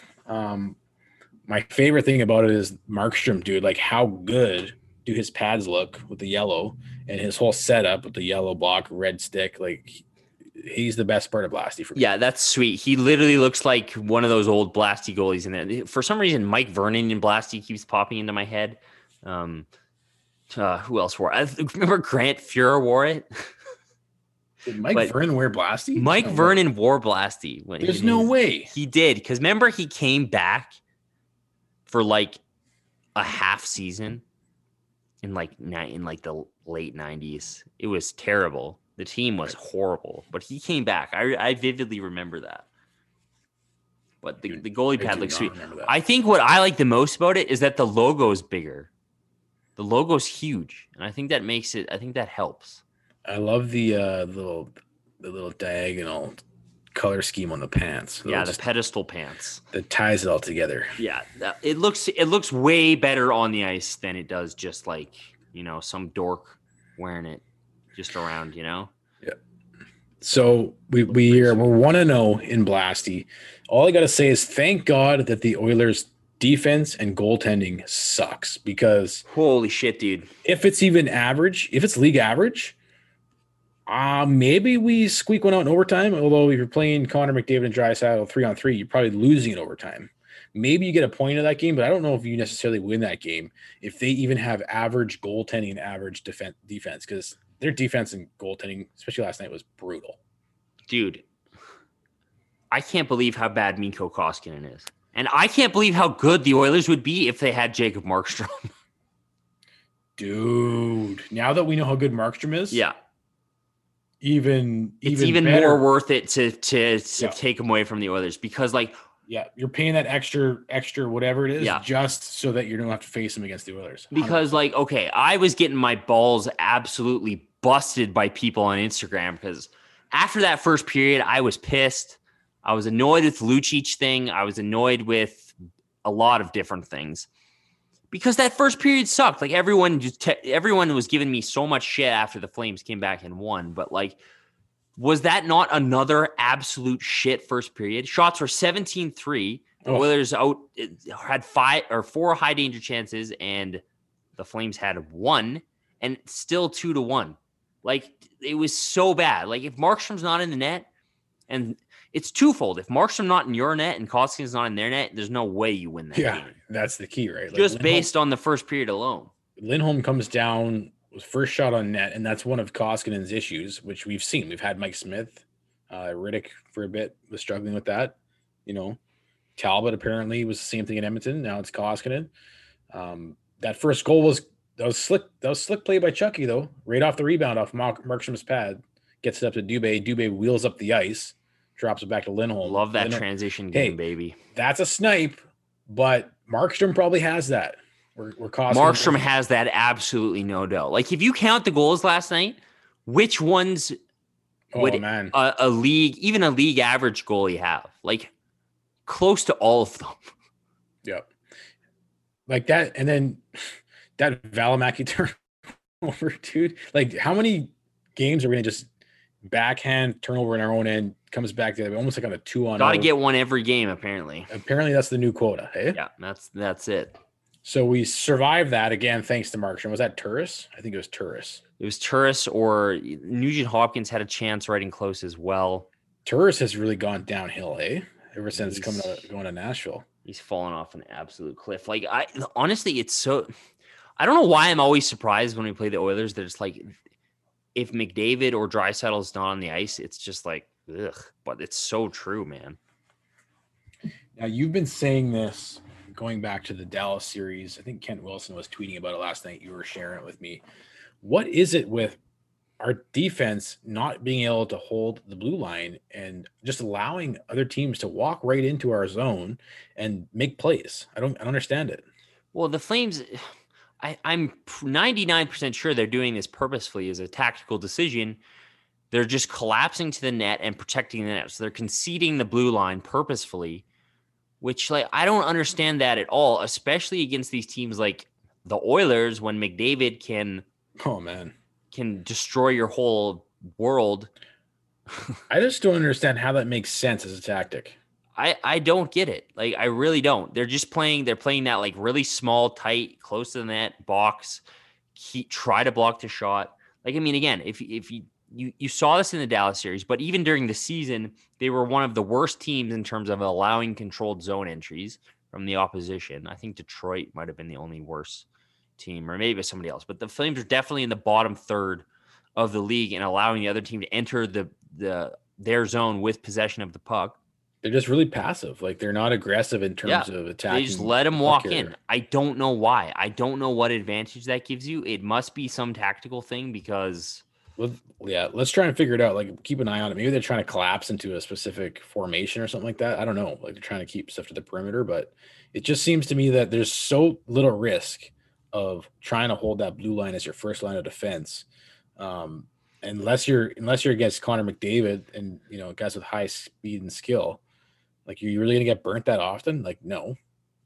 My favorite thing about it is Markstrom, dude. Like, how good do his pads look with the yellow and his whole setup with the yellow block, red stick? Like, he's the best part of Blasty for me. Yeah, that's sweet. He literally looks like one of those old Blasty goalies in there. For some reason, Mike Vernon and Blasty keeps popping into my head. Who else wore it? I remember Grant Fuhrer wore it. Did Mike Vernon wear Blasty? Mike Vernon wore Blasty. There's no way. He did. Because remember, he came back for like a half season in the late 90s. It was terrible. The team was horrible, but he came back. I vividly remember that. But the goalie pad looks sweet. I think what I like the most about it is that the logo is bigger. The logo's huge, and I think that makes it. I think that helps. I love the little diagonal color scheme on the pants. Yeah, the pedestal pants that ties it all together. Yeah, it looks way better on the ice than it does just like some dork wearing it just around. Yeah. So we're 1-0 in Blasty. All I got to say is thank God that the Oilers' defense and goaltending sucks, because holy shit, dude. If it's even average, if it's league average, maybe we squeak one out in overtime. Although if you're playing Connor McDavid and Draisaitl 3-on-3, you're probably losing in overtime. Maybe you get a point of that game, but I don't know if you necessarily win that game if they even have average goaltending and average defense, because their defense and goaltending, especially last night, was brutal. Dude, I can't believe how bad Mikko Koskinen is. And I can't believe how good the Oilers would be if they had Jacob Markstrom. Dude, now that we know how good Markstrom is, yeah, it's even better. More worth it to take him away from the Oilers, because you're paying that extra whatever it is, just so that you don't have to face him against the Oilers. 100%. Because I was getting my balls absolutely busted by people on Instagram because after that first period, I was pissed. I was annoyed with the Lucic thing. I was annoyed with a lot of different things because that first period sucked. Like everyone was giving me so much shit after the Flames came back and won. But was that not another absolute shit first period? Shots were 17-3. The Oilers had 4 high danger chances, and the Flames had 1, and still 2-1. It was so bad. If Markstrom's not in the net, and it's twofold. If Markstrom's not in your net and Koskinen's not in their net, there's no way you win that game. That's the key, right? Just based on the first period alone. Lindholm comes down, was first shot on net, and that's one of Koskinen's issues, which we've seen. We've had Mike Smith, Riddick for a bit was struggling with that. Talbot apparently was the same thing in Edmonton. Now it's Koskinen. That first goal was slick. That was slick play by Chucky though. Right off the rebound off Markstrom's pad, gets it up to Dubé. Dubé wheels up the ice, drops it back to Lindholm. Love that transition game, baby. That's a snipe, but Markstrom probably has that. Markstrom has that, absolutely no doubt. If you count the goals last night, which ones would a league average goalie have? Close to all of them. Yep. That, and then that Valimaki turn over, dude. Like, how many games are we gonna just backhand turnover in our own end, comes back to almost like on a 2-on-0? Got to get one every game, apparently. Apparently, that's the new quota. Hey, Yeah, that's it. So we survived that again, thanks to Markstrom. Was that Turris? I think it was Turris. It was Turris, or Nugent Hopkins had a chance riding close as well. Turris has really gone downhill, ever since going to Nashville. He's fallen off an absolute cliff. Like, honestly, it's so. I don't know why I'm always surprised when we play the Oilers that it's like, if McDavid or Draisaitl's not on the ice, it's just like, ugh. But it's so true, man. Now, you've been saying this going back to the Dallas series. I think Kent Wilson was tweeting about it last night. You were sharing it with me. What is it with our defense not being able to hold the blue line and just allowing other teams to walk right into our zone and make plays? I don't understand it. Well, the Flames, I'm 99% sure they're doing this purposefully as a tactical decision. They're just collapsing to the net and protecting the net. So they're conceding the blue line purposefully, which, like, I don't understand that at all, especially against these teams like the Oilers, when McDavid can destroy your whole world. I just don't understand how that makes sense as a tactic. I don't get it. Like, I really don't. They're playing that like really small, tight, close to the net box. Try to block the shot. Like, I mean, again, if you saw this in the Dallas series, but even during the season, they were one of the worst teams in terms of allowing controlled zone entries from the opposition. I think Detroit might have been the only worst team, or maybe it was somebody else. But the Flames are definitely in the bottom third of the league and allowing the other team to enter their zone with possession of the puck. They're just really passive. Like, they're not aggressive in terms of attacking. They just let them walk in. I don't know why. I don't know what advantage that gives you. It must be some tactical thing because... Well, yeah, let's try and figure it out. Like, keep an eye on it. Maybe they're trying to collapse into a specific formation or something like that. I don't know. Like, they're trying to keep stuff to the perimeter, but it just seems to me that there's so little risk of trying to hold that blue line as your first line of defense. Unless you're against Connor McDavid and, guys with high speed and skill. Like, you're really going to get burnt that often? Like, no.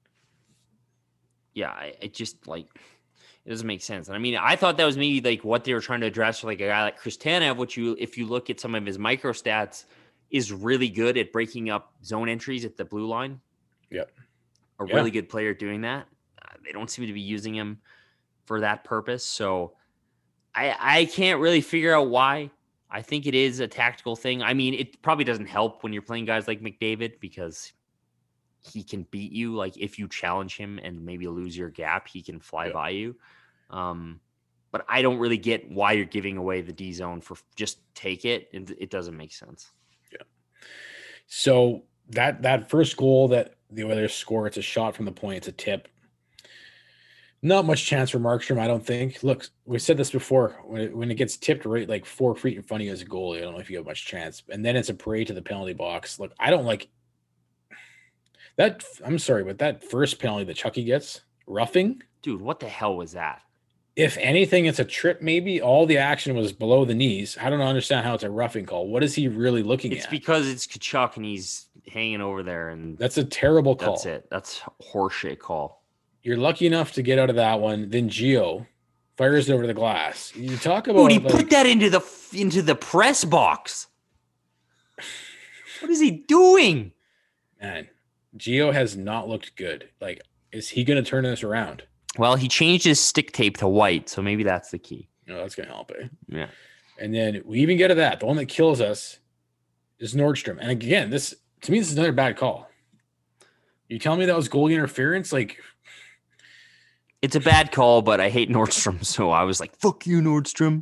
Yeah, it just, like, it doesn't make sense. And I mean, I thought that was maybe like what they were trying to address for like a guy like Chris Tanev, which if you look at some of his micro stats, is really good at breaking up zone entries at the blue line. Yep. Really good player at doing that. They don't seem to be using him for that purpose. So I can't really figure out why. I think it is a tactical thing. I mean, it probably doesn't help when you're playing guys like McDavid because he can beat you. Like, if you challenge him and maybe lose your gap, he can fly by you. But I don't really get why you're giving away the D zone for just take it. It doesn't make sense. Yeah. So that first goal that the Oilers score, it's a shot from the point. It's a tip. Not much chance for Markstrom, I don't think. Look, we said this before. When it gets tipped right like 4 feet in front of you as a goalie, I don't know if you have much chance. And then it's a parade to the penalty box. Look, I don't like that. I'm sorry, but that first penalty that Chucky gets, roughing. Dude, what the hell was that? If anything, it's a trip maybe. All the action was below the knees. I don't understand how it's a roughing call. What is he really looking at? It's because it's Tkachuk and he's hanging over there. And that's a terrible call. That's it. That's a horseshit call. You're lucky enough to get out of that one. Then Gio fires it over the glass. You talk about. Dude, he put that into the press box. What is he doing? Man, Gio has not looked good. Like, is he going to turn this around? Well, he changed his stick tape to white, so maybe that's the key. No, that's going to help, Yeah. And then we even get to that. The one that kills us is Nordstrom. And again, this is another bad call. You telling me that was goalie interference? Like, it's a bad call, but I hate Nordstrom, so I was like, fuck you, Nordstrom.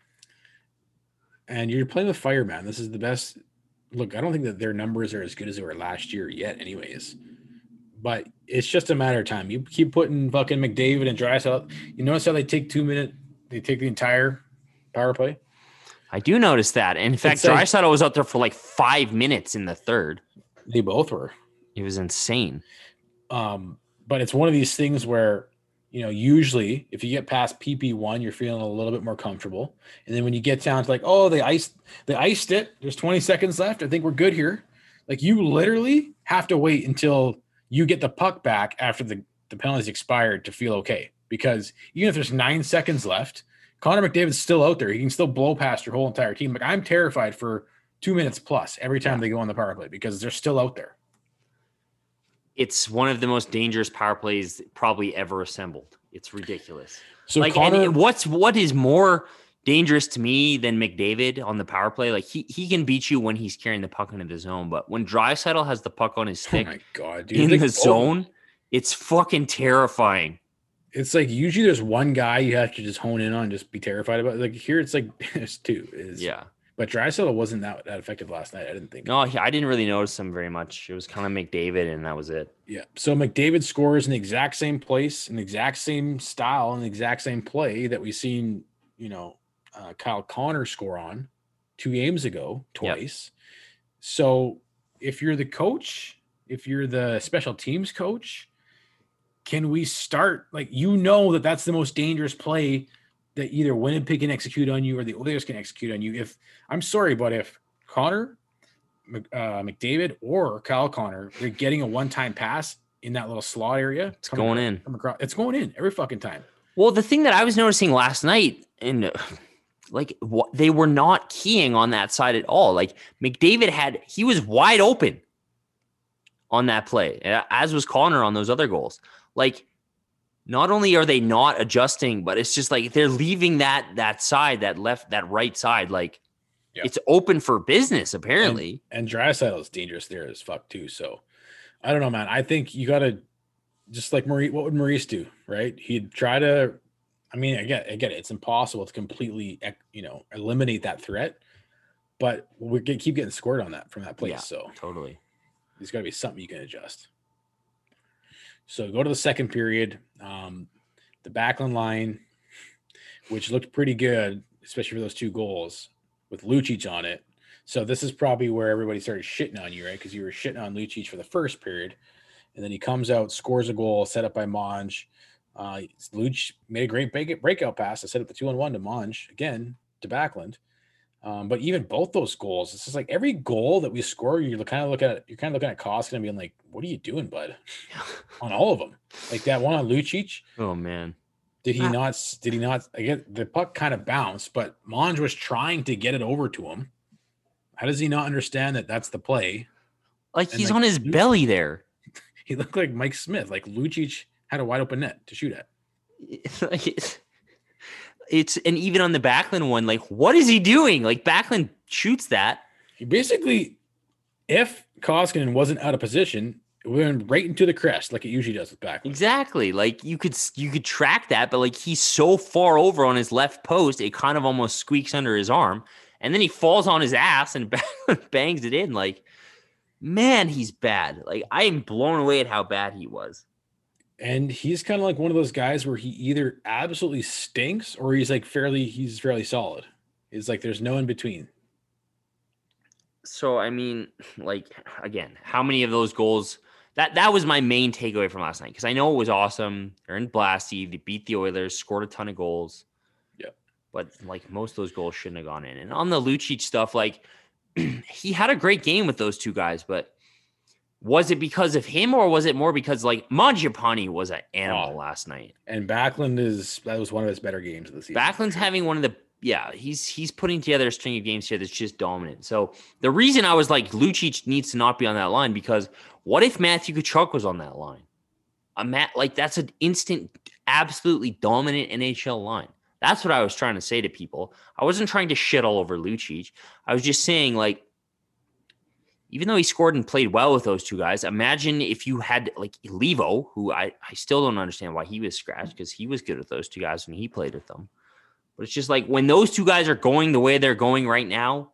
And you're playing with Fire, man. This is the best. Look, I don't think that their numbers are as good as they were last year yet anyways. But it's just a matter of time. You keep putting fucking McDavid and Draisaitl. You notice how they take 2 minutes? They take the entire power play? I do notice that. In fact, Draisaitl was out there for like 5 minutes in the third. They both were. It was insane. But it's one of these things where, usually if you get past PP1, you're feeling a little bit more comfortable. And then when you get down to like, oh, they iced it. There's 20 seconds left. I think we're good here. Like, you literally have to wait until you get the puck back after the penalty's expired to feel okay. Because even if there's 9 seconds left, Connor McDavid's still out there. He can still blow past your whole entire team. Like, I'm terrified for 2 minutes plus every time they go on the power play because they're still out there. It's one of the most dangerous power plays probably ever assembled. It's ridiculous. So like, Connor, and what is more dangerous to me than McDavid on the power play? Like, he can beat you when he's carrying the puck into the zone, but when Draisaitl has the puck on his stick in the zone, it's fucking terrifying. It's like usually there's one guy you have to just hone in on and just be terrified about. Like here, it's like there's two. But Draisaitl wasn't that effective last night. I didn't think. No, I didn't really notice him very much. It was kind of McDavid, and that was it. Yeah. So McDavid scores in the exact same place, in the exact same style, in the exact same play that we've seen, Kyle Connor score on 2 games ago, twice. Yep. So if you're the coach, if you're the special teams coach, can we start that's the most dangerous play that either Winnipeg can execute on you or the Oilers can execute on you. If Connor, McDavid, or Kyle Connor, they're getting a one-time pass in that little slot area, it's going in. It's going in every fucking time. Well, the thing that I was noticing last night, and they were not keying on that side at all. Like McDavid he was wide open on that play, as was Connor on those other goals. Like, not only are they not adjusting, but it's just like they're leaving that side, that right side, like it's open for business apparently. And Draisaitl is dangerous there as fuck too. So I don't know, man. I think you got to just like Maurice. What would Maurice do? Right? He'd try to. I mean, I get it. It's impossible to completely, eliminate that threat, but we keep getting scored on that from that place. Yeah, so totally, there's got to be something you can adjust. So go to the second period. The Backlund line, which looked pretty good, especially for those 2 goals with Lucic on it. So this is probably where everybody started shitting on you, right? Because you were shitting on Lucic for the first period. And then he comes out, scores a goal, set up by Monge. Lucic made a great breakout pass to set up the 2-on-1 to Monge, again, to Backlund. But even both those goals, it's just like every goal that we score, you're kind of looking at Koskinen and being like, what are you doing, bud? On all of them. Like that one on Lucic. Oh man. Did he not again, the puck kind of bounced, but Monge was trying to get it over to him. How does he not understand that that's the play? Like he's on his belly there. He looked like Mike Smith. Like Lucic had a wide open net to shoot at. It's and even on the Backlund one, like what is he doing? Like Backlund shoots that. He basically, if Koskinen wasn't out of position, it went right into the crest like it usually does with Backlund. Exactly. Like you could track that, but like he's so far over on his left post, it kind of almost squeaks under his arm, and then he falls on his ass and bangs it in. Like, man, he's bad. Like I am blown away at how bad he was. And he's kind of like one of those guys where he either absolutely stinks or he's fairly solid. It's like there's no in between. So, I mean, like, again, how many of those goals that was my main takeaway from last night? Because I know it was awesome. They're in Blasty. They beat the Oilers, scored a ton of goals. Yeah. But like most of those goals shouldn't have gone in. And on the Lucic stuff, like he had a great game with those 2 guys, but was it because of him or was it more because like Mangiapane was an animal last night? And Backlund that was one of his better games of the season. Backlund's having one of the he's putting together a string of games here that's just dominant. So the reason I was like Lucic needs to not be on that line because what if Matthew Tkachuk was on that line? That's an instant, absolutely dominant NHL line. That's what I was trying to say to people. I wasn't trying to shit all over Lucic. I was just saying like, even though he scored and played well with those 2 guys, imagine if you had like Levo, who I still don't understand why he was scratched because he was good with those 2 guys when he played with them. But it's just like when those 2 guys are going the way they're going right now,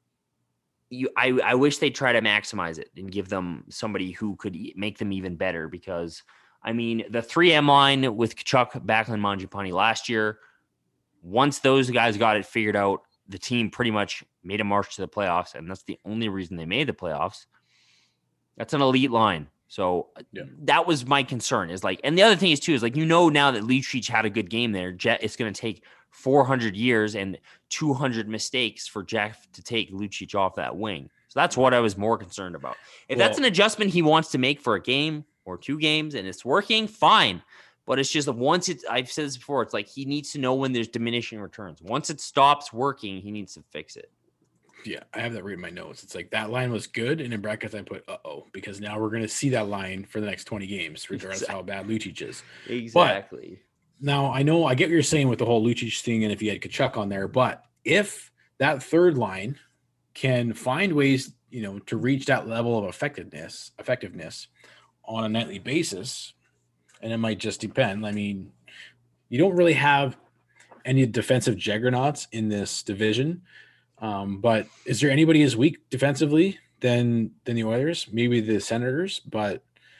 I wish they'd try to maximize it and give them somebody who could make them even better because, I mean, the 3M line with Tkachuk, Backlund, Mangiapane last year, once those guys got it figured out, the team pretty much made a march to the playoffs, and that's the only reason they made the playoffs. That's an elite line. So that was my concern is like, and the other thing is too, is like, now that Lucic had a good game there, it's going to take 400 years and 200 mistakes for Jeff to take Lucic off that wing. So that's what I was more concerned about. If that's an adjustment he wants to make for a game or 2 games and it's working, fine. But it's just that once I've said this before, it's like he needs to know when there's diminishing returns. Once it stops working, he needs to fix it. Yeah, I have that written in my notes. It's like that line was good, and in brackets I put because now we're going to see that line for the next 20 games, regardless of how bad Lucic is. Exactly. But now I get what you're saying with the whole Lucic thing, and if you had Tkachuk on there, but if that third line can find ways, to reach that level of effectiveness on a nightly basis, and it might just depend. I mean, you don't really have any defensive juggernauts in this division. But is there anybody as weak defensively than the Oilers? Maybe the Senators, but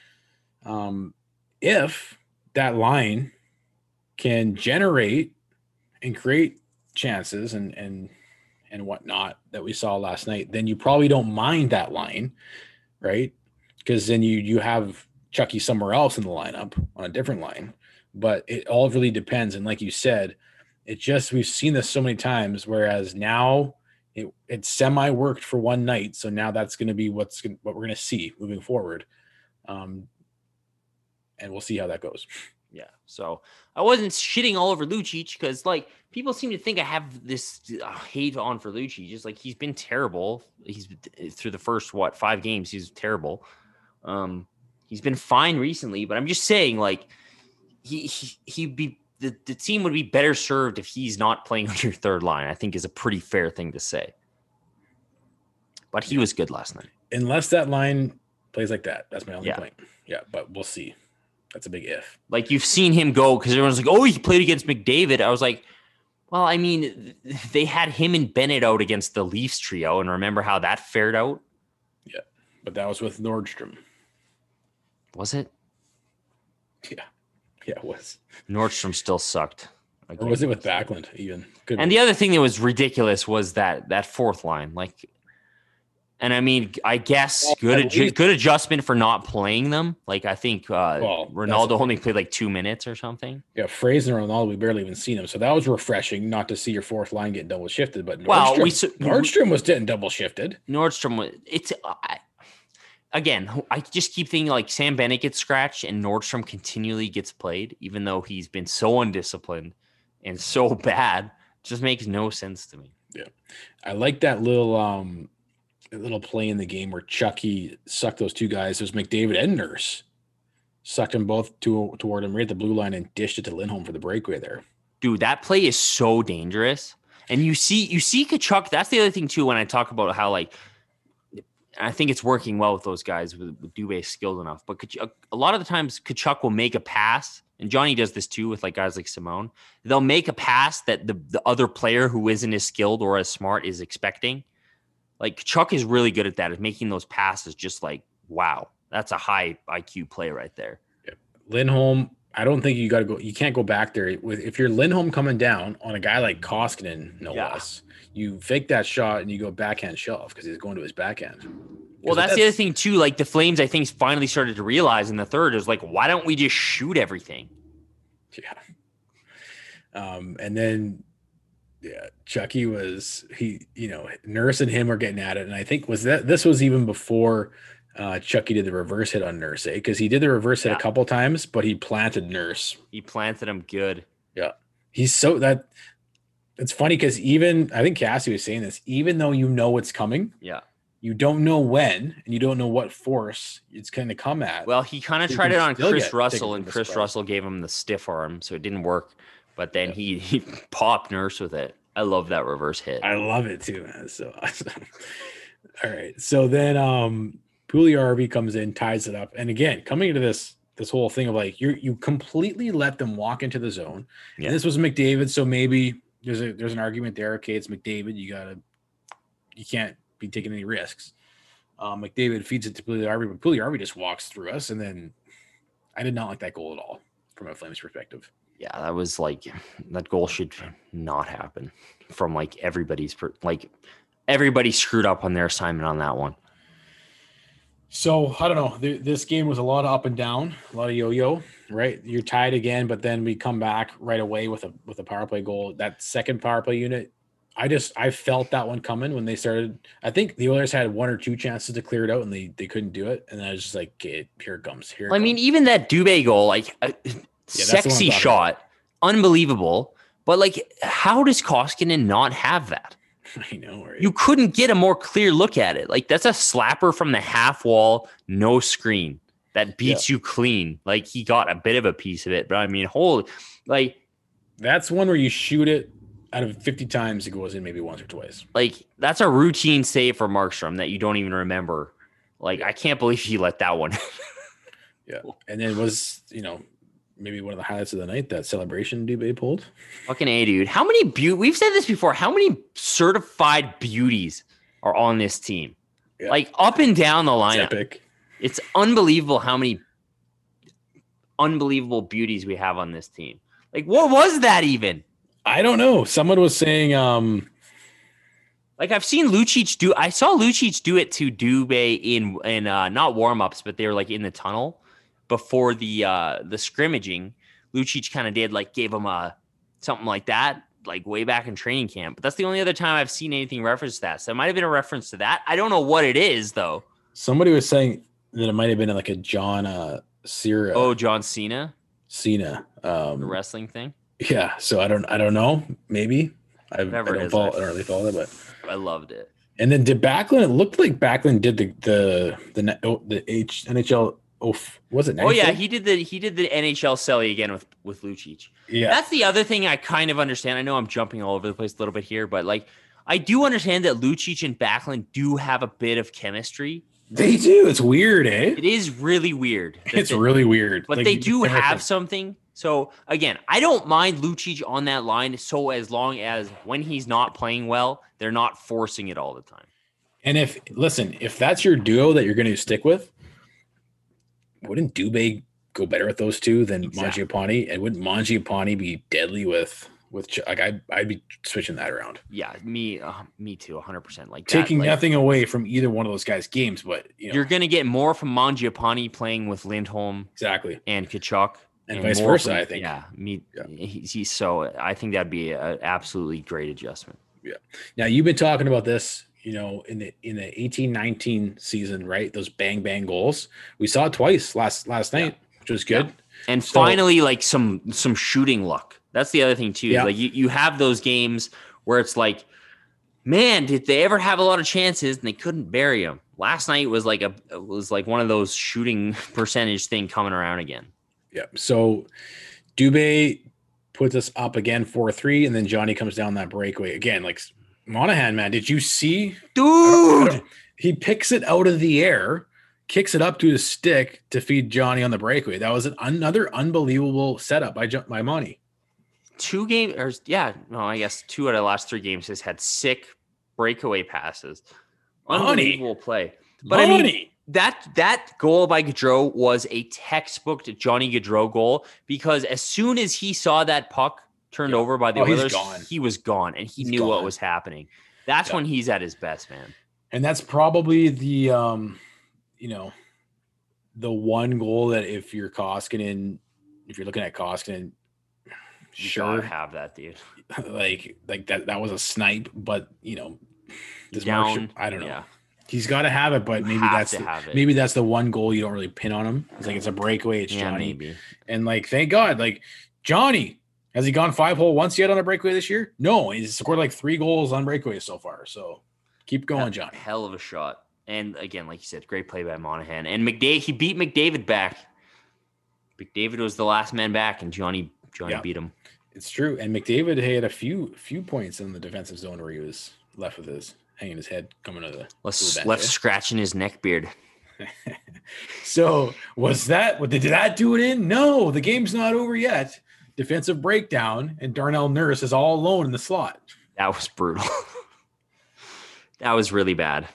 if that line can generate and create chances and whatnot that we saw last night, then you probably don't mind that line, right? Because then you have Chucky somewhere else in the lineup on a different line. But it all really depends. And like you said, we've seen this so many times, whereas now it semi-worked for one night. So now that's going to be what we're going to see moving forward. And we'll see how that goes. Yeah. So I wasn't shitting all over Lucic because people seem to think I have this hate on for Lucic. Just like he's been terrible. He's through the first 5 games. He's terrible. He's been fine recently, but I'm just saying he'd be the team would be better served if he's not playing on your third line, I think is a pretty fair thing to say. But he was good last night. Unless that line plays like that. That's my only point. Yeah, but we'll see. That's a big if. You've seen him go because everyone's like, oh, he played against McDavid. I was like, well, I mean, they had him and Bennett out against the Leafs trio, and remember how that fared out? Yeah, but that was with Nordstrom. Was it? Yeah. Yeah, it was. Nordstrom still sucked. Or was it with Backlund even? And the other thing that was ridiculous was that fourth line. And I mean, I guess good adjustment for not playing them. I think Ronaldo only played 2 minutes or something. Yeah, Fraser and Ronaldo, we barely even seen him. So that was refreshing not to see your fourth line get double shifted. But Nordstrom was getting double shifted. Nordstrom was Again, I just keep thinking Sam Bennett gets scratched and Nordstrom continually gets played, even though he's been so undisciplined and so bad. It just makes no sense to me. Yeah. I like that little play in the game where Chucky sucked those two guys. There's McDavid and Nurse. Sucked them both toward him right at the blue line and dished it to Lindholm for the breakaway there. Dude, that play is so dangerous. And you see Tkachuk. That's the other thing, too, when I talk about how, I think it's working well with those guys with Dubé skilled enough. But a lot of the times Tkachuk will make a pass, and Johnny does this too with guys like Simone. They'll make a pass that the other player who isn't as skilled or as smart is expecting. Tkachuk is really good at that, at making those passes just wow, that's a high IQ play right there. Yeah. Lindholm, I don't think you can't go back there. If you're Lindholm coming down on a guy like Koskinen, less. You fake that shot and you go backhand shove because he's going to his backhand. Well, that's the other thing too. The Flames, I think, finally started to realize in the third is why don't we just shoot everything? Yeah. And then, Chucky was Nurse and him are getting at it, and I think this was even before Chucky did the reverse hit on Nurse, because he did the reverse hit a couple times, but he planted Nurse. He planted him good. Yeah, he's so that. It's funny because I think Cassie was saying this, even though it's coming, you don't know when and you don't know what force it's going to come at. Well, he kind of tried it on Chris Russell, and Chris Russell gave him the stiff arm, so it didn't work. But then he popped Nurse with it. I love that reverse hit. I love it too, man. So awesome. All right. So then Puljujarvi comes in, ties it up. And again, coming into this whole thing of you completely let them walk into the zone. Yeah. And this was McDavid, so maybe there's an argument there. Okay, it's McDavid. You can't be taking any risks. McDavid feeds it to Puljujarvi, but Puljujarvi just walks through us. And then I did not like that goal at all from a Flames perspective. Yeah, that was that goal should not happen from everybody's everybody screwed up on their assignment on that one. So I don't know. This game was a lot of up and down, a lot of yo-yo, right? You're tied again, but then we come back right away with a power play goal. That second power play unit, I felt that one coming when they started. I think the Oilers had one or two chances to clear it out, and they couldn't do it. And I was just okay, here it comes. I mean, even that Dubé goal, Sexy shot. Unbelievable. But like, how does Koskinen not have that? I know, right? You couldn't get a more clear look at it. Like, that's a slapper from the half wall, no screen. That beats you clean. Like, he got a bit of a piece of it. But I mean, that's one where you shoot it out of 50 times, it goes in maybe once or twice. Like, that's a routine save for Markstrom that you don't even remember. Like, I can't believe he let that one. Yeah. And then it was, maybe one of the highlights of the night, that celebration Dubé pulled. Fucking A, dude. How many we've said this before. How many certified beauties are on this team? Yeah. Like, up and down the lineup. It's epic. It's unbelievable how many unbelievable beauties we have on this team. Like, what was that even? I don't know. Someone was saying, like, I've seen Lucic I saw Lucic do it to Dubé in not warm-ups, but they were like in the tunnel before the scrimmaging. Lucic kind of gave him something like that, like way back in training camp. But that's the only other time I've seen anything reference to that. So it might have been a reference to that. I don't know what it is though. Somebody was saying that it might have been like a John Cena. Oh, John Cena. The wrestling thing. Yeah. So I don't know. Maybe I don't really follow it, but I loved it. And then did Backlund? It looked like Backlund did the NHL. Was it? 94? Oh yeah, he did the NHL celly again with Lucic. Yeah, that's the other thing I kind of understand. I know I'm jumping all over the place a little bit here, but like I do understand that Lucic and Backlund do have a bit of chemistry. They do. It's weird, eh? It is really weird. It's really weird. But like, they do have something. So again, I don't mind Lucic on that line. So as long as when he's not playing well, they're not forcing it all the time. And if that's your duo that you're going to stick with, wouldn't Dubé go better with those two than Mangiapane? And wouldn't Mangiapane be deadly with like I'd be switching that around. Yeah, me too, 100%. Like taking nothing away from either one of those guys' games, but you're going to get more from Mangiapane playing with Lindholm, exactly, and Tkachuk, and vice versa. I think. Yeah, he's so. I think that'd be an absolutely great adjustment. Yeah. Now you've been talking about this, in the 18-19 season, right? Those bang bang goals. We saw it twice last night, which was good. Yeah. And finally, like some shooting luck. That's the other thing too. Yeah. Like you have those games where it's like, man, did they ever have a lot of chances and they couldn't bury them? Last night was like one of those shooting percentage thing coming around again. Yeah. So Dubé puts us up again 4-3, and then Johnny comes down that breakaway again. Like Monahan, man, did you see? Dude, he picks it out of the air, kicks it up to his stick to feed Johnny on the breakaway. That was another unbelievable setup by Monty. I guess 2 out of the last 3 games has had sick breakaway passes. Unbelievable play. But I mean, that goal by Gaudreau was a textbook to Johnny Gaudreau goal, because as soon as he saw that puck turned over by the Oilers, he was gone, and he knew what was happening. That's when he's at his best, man. And that's probably the the one goal that if you're looking at Koskinen, you gotta have that, dude. Like that was a snipe, but this down. I don't know. Yeah. He's got to have it, but maybe that's the one goal you don't really pin on him. It's like it's a breakaway. It's Johnny, maybe. And like thank God, like Johnny, has he gone 5-hole once yet on a breakaway this year? No, he's scored like 3 goals on breakaways so far. So keep going, Johnny. Hell of a shot. And again, like you said, great play by Monahan. And he beat McDavid back. McDavid was the last man back, and Johnny beat him. It's true. And McDavid had a few points in the defensive zone where he was left with hanging his head coming to the left scratching his neck beard. So did that do it in? No, the game's not over yet. Defensive breakdown, and Darnell Nurse is all alone in the slot. That was brutal. That was really bad.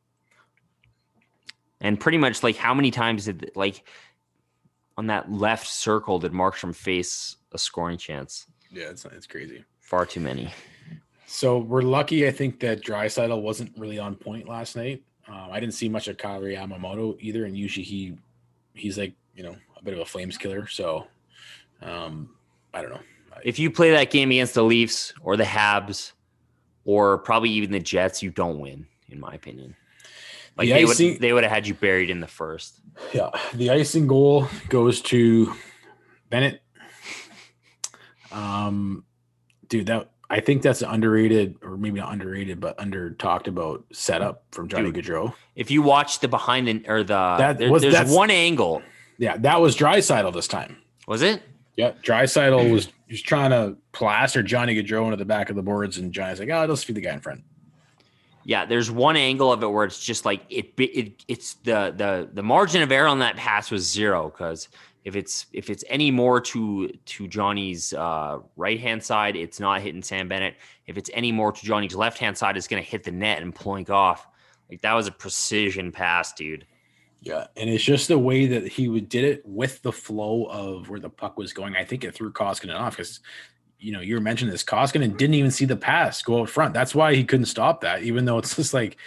And pretty much like how many times did on that left circle did Markstrom face a scoring chance? Yeah, it's crazy. Far too many. So we're lucky, I think, that Draisaitl wasn't really on point last night. I didn't see much of Kailer Yamamoto either, and usually he's like a bit of a flames killer. So I don't know. If you play that game against the Leafs or the Habs or probably even the Jets, you don't win, in my opinion. Like they would have had you buried in the first. Yeah, the icing goal goes to Bennett. Dude, I think that's an underrated, or maybe not underrated, but under talked about setup from Johnny Gaudreau. If you watch the behind or there's one angle. Yeah, that was Draisaitl this time. Was it? Yeah, Draisaitl was trying to plaster Johnny Gaudreau into the back of the boards, and Johnny's like, "Oh, let's feed the guy in front." Yeah, there's one angle of it where it's just like it's the margin of error on that pass was zero, because if it's any more to Johnny's right hand side, it's not hitting Sam Bennett. If it's any more to Johnny's left hand side, it's going to hit the net and plink off. Like, that was a precision pass, dude. Yeah, and it's just the way that he did it with the flow of where the puck was going. I think it threw Koskinen off because, you were mentioning this. Koskinen didn't even see the pass go out front. That's why he couldn't stop that, even though it's just like,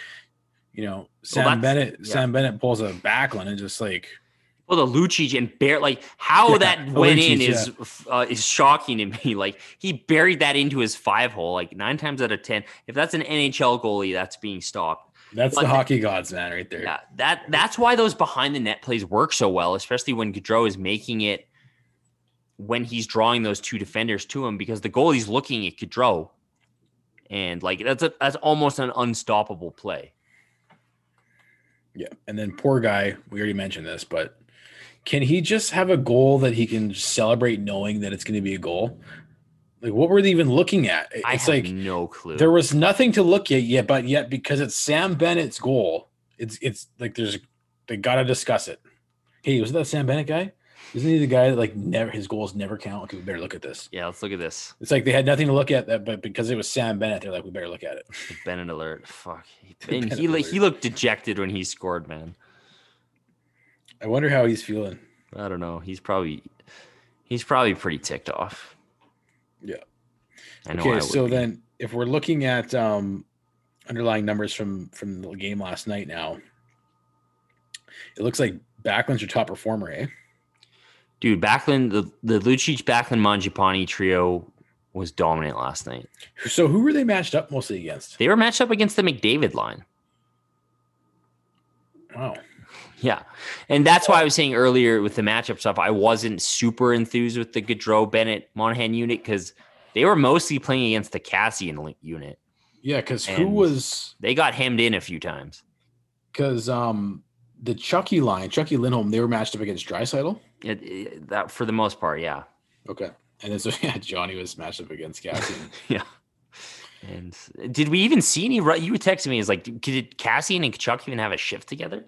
Sam Bennett pulls a Backlund and just like. Well, the Lucic and that went in is shocking to me. Like, he buried that into his 5-hole. Like, 9 times out of 10, if that's an NHL goalie, that's being stopped. That's the hockey gods, man, right there. Yeah, that's why those behind the net plays work so well, especially when Gaudreau is making it when he's drawing those two defenders to him, because the goalie's looking at Gaudreau, and like that's almost an unstoppable play. Yeah, and then poor guy, we already mentioned this, but can he just have a goal that he can celebrate knowing that it's going to be a goal? Like, what were they even looking at? I have no clue. There was nothing to look at yet, but because it's Sam Bennett's goal, it's like they got to discuss it. Hey, was that Sam Bennett guy? Isn't he the guy that his goals never count? Okay, we better look at this. Yeah, let's look at this. It's like they had nothing to look at that, but because it was Sam Bennett, they're like, we better look at it. The Bennett alert. Fuck. He looked dejected when he scored, man. I wonder how he's feeling. I don't know. He's probably pretty ticked off. Yeah. I know. Okay, so then if we're looking at underlying numbers from the game last night now, it looks like Backlund's your top performer, eh? Dude, Backlund, the Lucic, Backlund, Mangiapane trio was dominant last night. So who were they matched up mostly against? They were matched up against the McDavid line. Wow. Yeah. And that's why I was saying earlier with the matchup stuff, I wasn't super enthused with the Gaudreau, Bennett, Monahan unit, because they were mostly playing against the Cassian unit. Yeah, because they got hemmed in a few times. Because the Chucky line, Chucky Lindholm, they were matched up against Draisaitl? That for the most part, yeah. Okay. And then so Johnny was matched up against Cassian. Yeah. And did we even see any? You were texting me, is like, did Cassian and Chuck even have a shift together?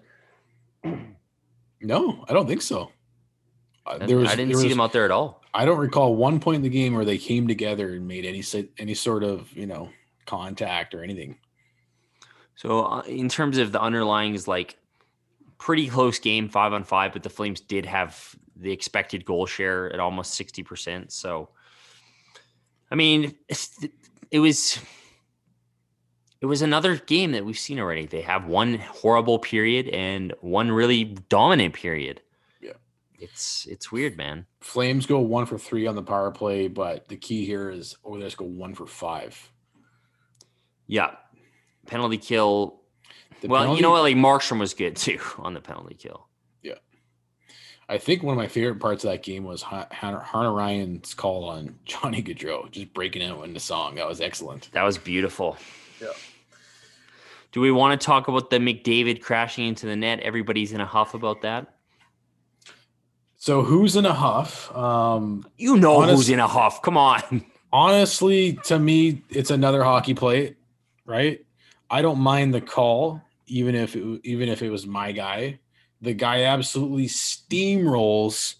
No, I don't think so. I didn't see them out there at all. I don't recall one point in the game where they came together and made any sort of contact or anything. So in terms of the underlying, is like pretty close game, 5-on-5, but the Flames did have the expected goal share at almost 60%. So, I mean, it was another game that we've seen already. They have one horrible period and one really dominant period. Yeah. It's weird, man. Flames go 1 for 3 on the power play, but the key here is Oilers go 1 for 5. Yeah. Penalty kill. You know what? Like, Markstrom was good too on the penalty kill. Yeah. I think one of my favorite parts of that game was Hunter Ryan's call on Johnny Gaudreau, just breaking out in the song. That was excellent. That was beautiful. Yeah. Do we want to talk about the McDavid crashing into the net? Everybody's in a huff about that. So who's in a huff? Who's in a huff. Come on. Honestly, to me, it's another hockey play, right? I don't mind the call, even if it was my guy. The guy absolutely steamrolls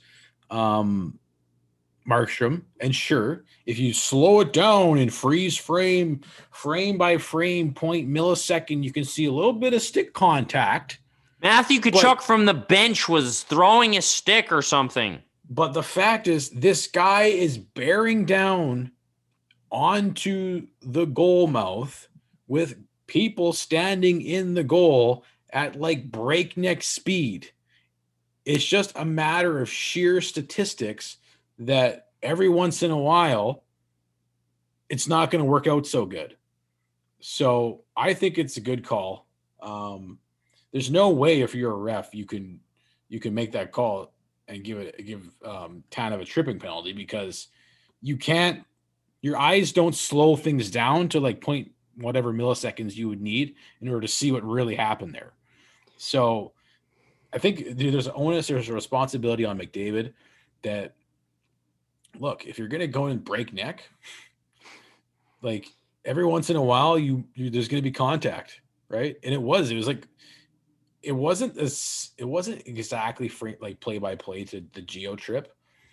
Markstrom, and sure, if you slow it down and freeze frame by frame, point millisecond, you can see a little bit of stick contact. Matthew Tkachuk from the bench was throwing a stick or something. But the fact is, this guy is bearing down onto the goal mouth with people standing in the goal at like breakneck speed. It's just a matter of sheer statistics that every once in a while, it's not going to work out so good. So I think it's a good call. There's no way if you're a ref, you can make that call and give Tanev a tripping penalty, because your eyes don't slow things down to like point whatever milliseconds you would need in order to see what really happened there. So I think there's an onus, there's a responsibility on McDavid that, look, if you're going to go and break neck, like every once in a while, there's going to be contact, right? And it was like, it wasn't exactly free, like play by play to the Geo trip.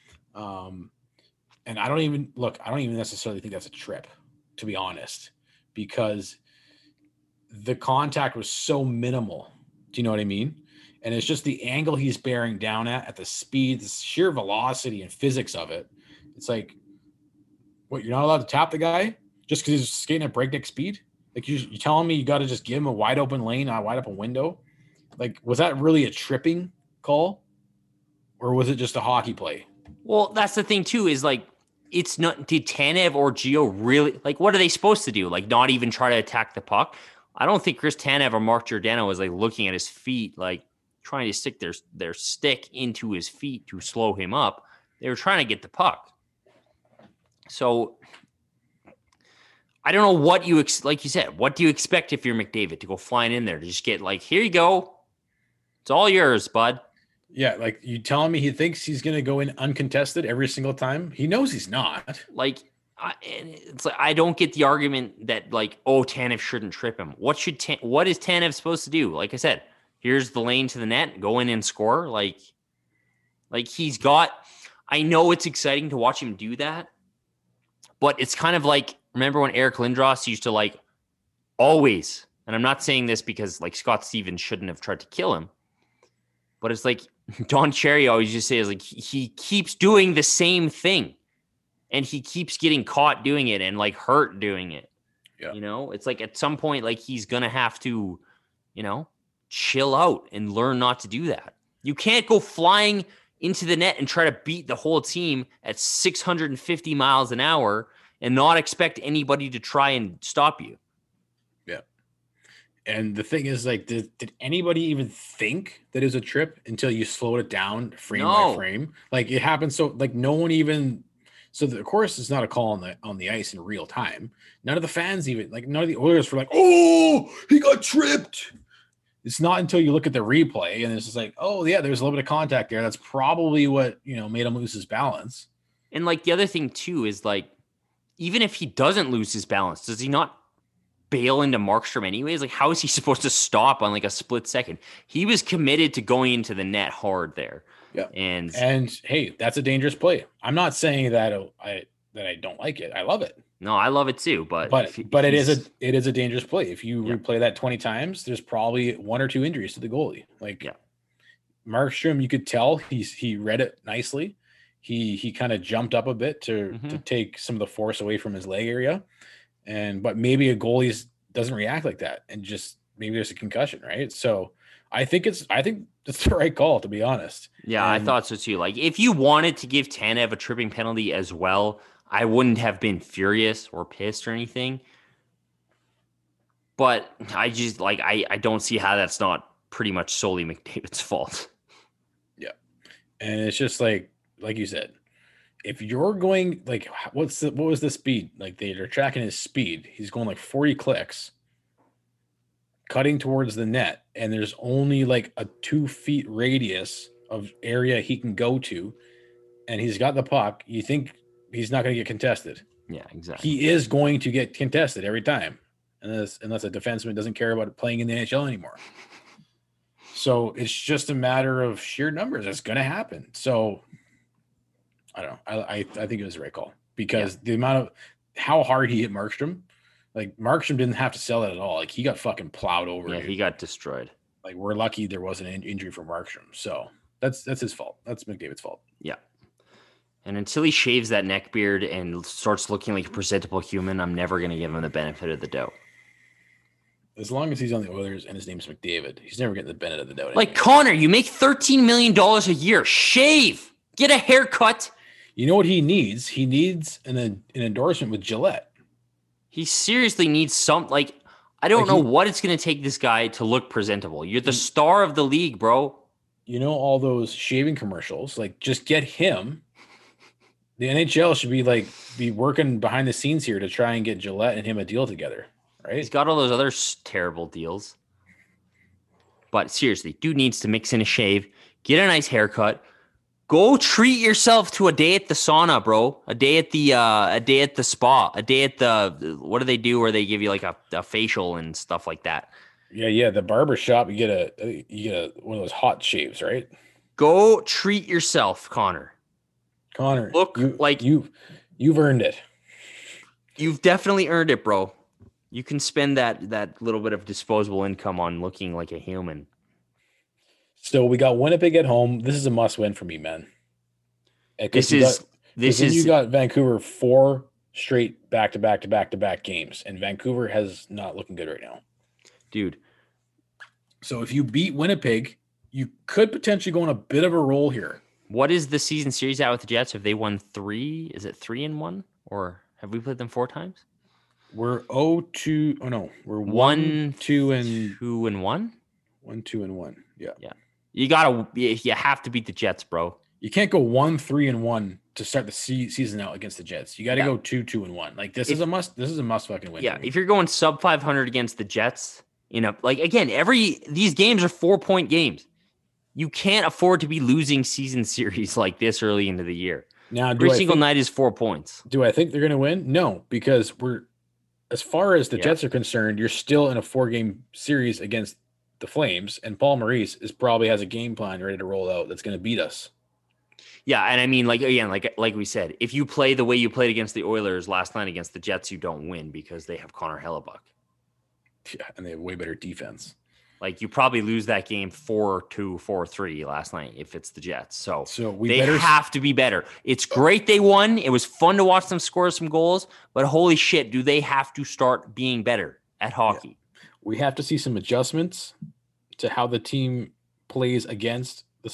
And I don't even necessarily think that's a trip, to be honest, because the contact was so minimal. Do you know what I mean? And it's just the angle he's bearing down at the speed, the sheer velocity and physics of it. It's like, what, you're not allowed to tap the guy just because he's skating at breakneck speed? Like you're telling me you got to just give him a wide open lane, a wide open window? Like, was that really a tripping call, or was it just a hockey play? Well, that's the thing too, is like, it's not, did Tanev or Geo really, like, what are they supposed to do? Like, not even try to attack the puck? I don't think Chris Tanev or Mark Giordano was like looking at his feet, like trying to stick their stick into his feet to slow him up. They were trying to get the puck. So I don't know what like you said, what do you expect if you're McDavid to go flying in there to just get like, here you go. It's all yours, bud. Yeah, like you telling me he thinks he's going to go in uncontested every single time? He knows he's not. Like, it's like I don't get the argument that like, oh, Tanev shouldn't trip him. What is Tanev supposed to do? Like I said, here's the lane to the net, go in and score. Like he's got. I know it's exciting to watch him do that, but it's kind of like, remember when Eric Lindros used to like always, and I'm not saying this because like Scott Stevens shouldn't have tried to kill him, but it's like Don Cherry always just says like he keeps doing the same thing and he keeps getting caught doing it and like hurt doing it. Yeah. You know, it's like at some point, like he's going to have to, you know, chill out and learn not to do that. You can't go flying into the net and try to beat the whole team at 650 miles an hour and not expect anybody to try and stop you. Yeah. And the thing is, like, did anybody even think that it was a trip until you slowed it down frame by frame? Like, it happened so, like, no one even. So, of course, it's not a call on the ice in real time. None of the fans even, like, none of the Oilers were like, oh, he got tripped. It's not until you look at the replay and it's just like, oh, yeah, there's a little bit of contact there. That's probably what, you know, made him lose his balance. And, like, the other thing, too, is, like, even if he doesn't lose his balance, does he not bail into Markstrom anyways? Like, how is he supposed to stop on like a split second? He was committed to going into the net hard there. Yeah. And hey, that's a dangerous play. I'm not saying that I don't like it. I love it. No, I love it too. But it is a dangerous play. If you replay that 20 times, there's probably one or two injuries to the goalie. Like Markstrom, you could tell he read it nicely. He kind of jumped up a bit to take some of the force away from his leg area. But maybe a goalie doesn't react like that, and just maybe there's a concussion, right? So I think it's the right call, to be honest. Yeah, I thought so too. Like, if you wanted to give Tanev a tripping penalty as well, I wouldn't have been furious or pissed or anything. But I just like I don't see how that's not pretty much solely McDavid's fault. Yeah, and it's just like you said. If you're going like, what was the speed? Like they're tracking his speed. He's going like 40 clicks, cutting towards the net, and there's only like a 2 feet radius of area he can go to, and he's got the puck. You think he's not going to get contested? Yeah, exactly. He is going to get contested every time, unless a defenseman doesn't care about playing in the NHL anymore. So it's just a matter of sheer numbers. It's going to happen. So. I don't know. I think it was the right call because the amount of how hard he hit Markstrom, like Markstrom didn't have to sell it at all. Like he got fucking plowed over. Yeah, he got destroyed. Like we're lucky there wasn't an injury for Markstrom. So that's his fault. That's McDavid's fault. Yeah. And until he shaves that neck beard and starts looking like a presentable human, I'm never going to give him the benefit of the doubt. As long as he's on the Oilers and his name's McDavid, he's never getting the benefit of the doubt. Like Connor, you make $13 million a year. Shave. Get a haircut. You know what he needs? He needs an endorsement with Gillette. He seriously needs some, like, I don't know what it's going to take this guy to look presentable. You're the star of the league, bro. You know all those shaving commercials? Like, just get him The NHL should be working behind the scenes here to try and get Gillette and him a deal together, right? He's got all those other terrible deals. But seriously, dude needs to mix in a shave, get a nice haircut, go treat yourself to a day at the sauna, bro. A day at the spa, a day at the what do they do where they give you like a facial and stuff like that. Yeah. The barber shop, you get a one of those hot shaves, right? Go treat yourself, Connor. Look like you've earned it. You've definitely earned it, bro. You can spend that little bit of disposable income on looking like a human. So we got Winnipeg at home. This is a must-win for me, man. You got Vancouver 4 straight back-to-back games, and Vancouver has not looking good right now, dude. So if you beat Winnipeg, you could potentially go on a bit of a roll here. What is the season series at with the Jets? Have they won 3? Is it 3-1, or have we played them 4 times? We're 0-2. Oh no, we're 1-2 and 2-1. 1-2-1. Yeah. You have to beat the Jets, bro. You can't go 1-3-1 to start the season out against the Jets. You got to go 2-2-1. Like this is a must fucking win. Yeah, if you're going sub 500 against the Jets, again, these games are 4-point games. You can't afford to be losing season series like this early into the year. Now, every single night is 4 points. Do I think they're going to win? No, because as far as the Jets are concerned, you're still in a 4-game series against the Flames, and Paul Maurice probably has a game plan ready to roll out that's going to beat us. Yeah, and I mean, like we said, if you play the way you played against the Oilers last night against the Jets, you don't win because they have Connor Hellebuck. Yeah, and they have way better defense. Like, you probably lose that game 4-2, 4-3 last night if it's the Jets. So they have to be better. It's great they won. It was fun to watch them score some goals, but holy shit, do they have to start being better at hockey? Yeah. We have to see some adjustments to how the team plays against the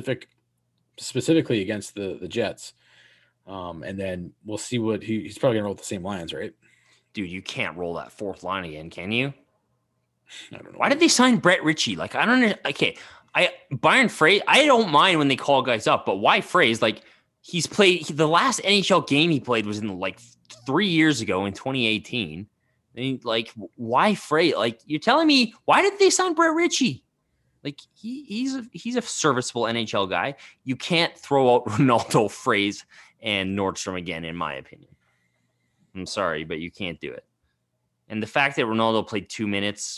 specifically against the Jets. And then we'll see what he's probably going to roll with the same lines, right? Dude, you can't roll that 4th line again, can you? I don't know. Why did they sign Brett Ritchie? Like, I don't know. Okay, Byron Fray, I don't mind when they call guys up, but why Fray's? Like, he's played the last NHL game he played was in 3 years ago in 2018. And why Fray? Like, you're telling me why did they sign Brett Ritchie? Like, he's a serviceable NHL guy. You can't throw out Ronaldo, Fraze, and Nordstrom again, in my opinion. I'm sorry, but you can't do it. And the fact that Ronaldo played 2 minutes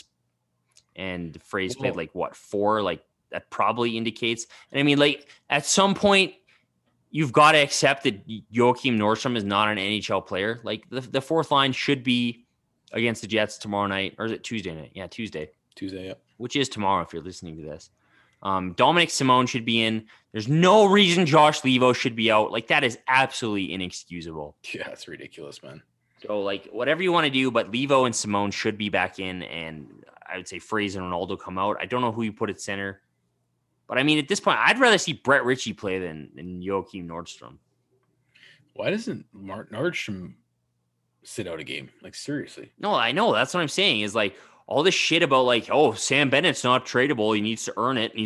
and Fraze played 4, that probably indicates. And I mean, at some point, you've got to accept that Joachim Nordstrom is not an NHL player. Like, the 4th line should be against the Jets tomorrow night, or is it Tuesday night? Yeah, Tuesday. Tuesday, yeah. Which is tomorrow if you're listening to this. Dominic Simone should be in. There's no reason Josh Levo should be out. Like, that is absolutely inexcusable. Yeah, it's ridiculous, man. So, whatever you want to do, but Levo and Simone should be back in, and I would say Fraze and Ronaldo come out. I don't know who you put at center. But, I mean, at this point, I'd rather see Brett Ritchie play than Joachim Nordstrom. Why doesn't Nordstrom sit out a game? Like, seriously. No, I know. That's what I'm saying is, all this shit about, Sam Bennett's not tradable. He needs to earn it.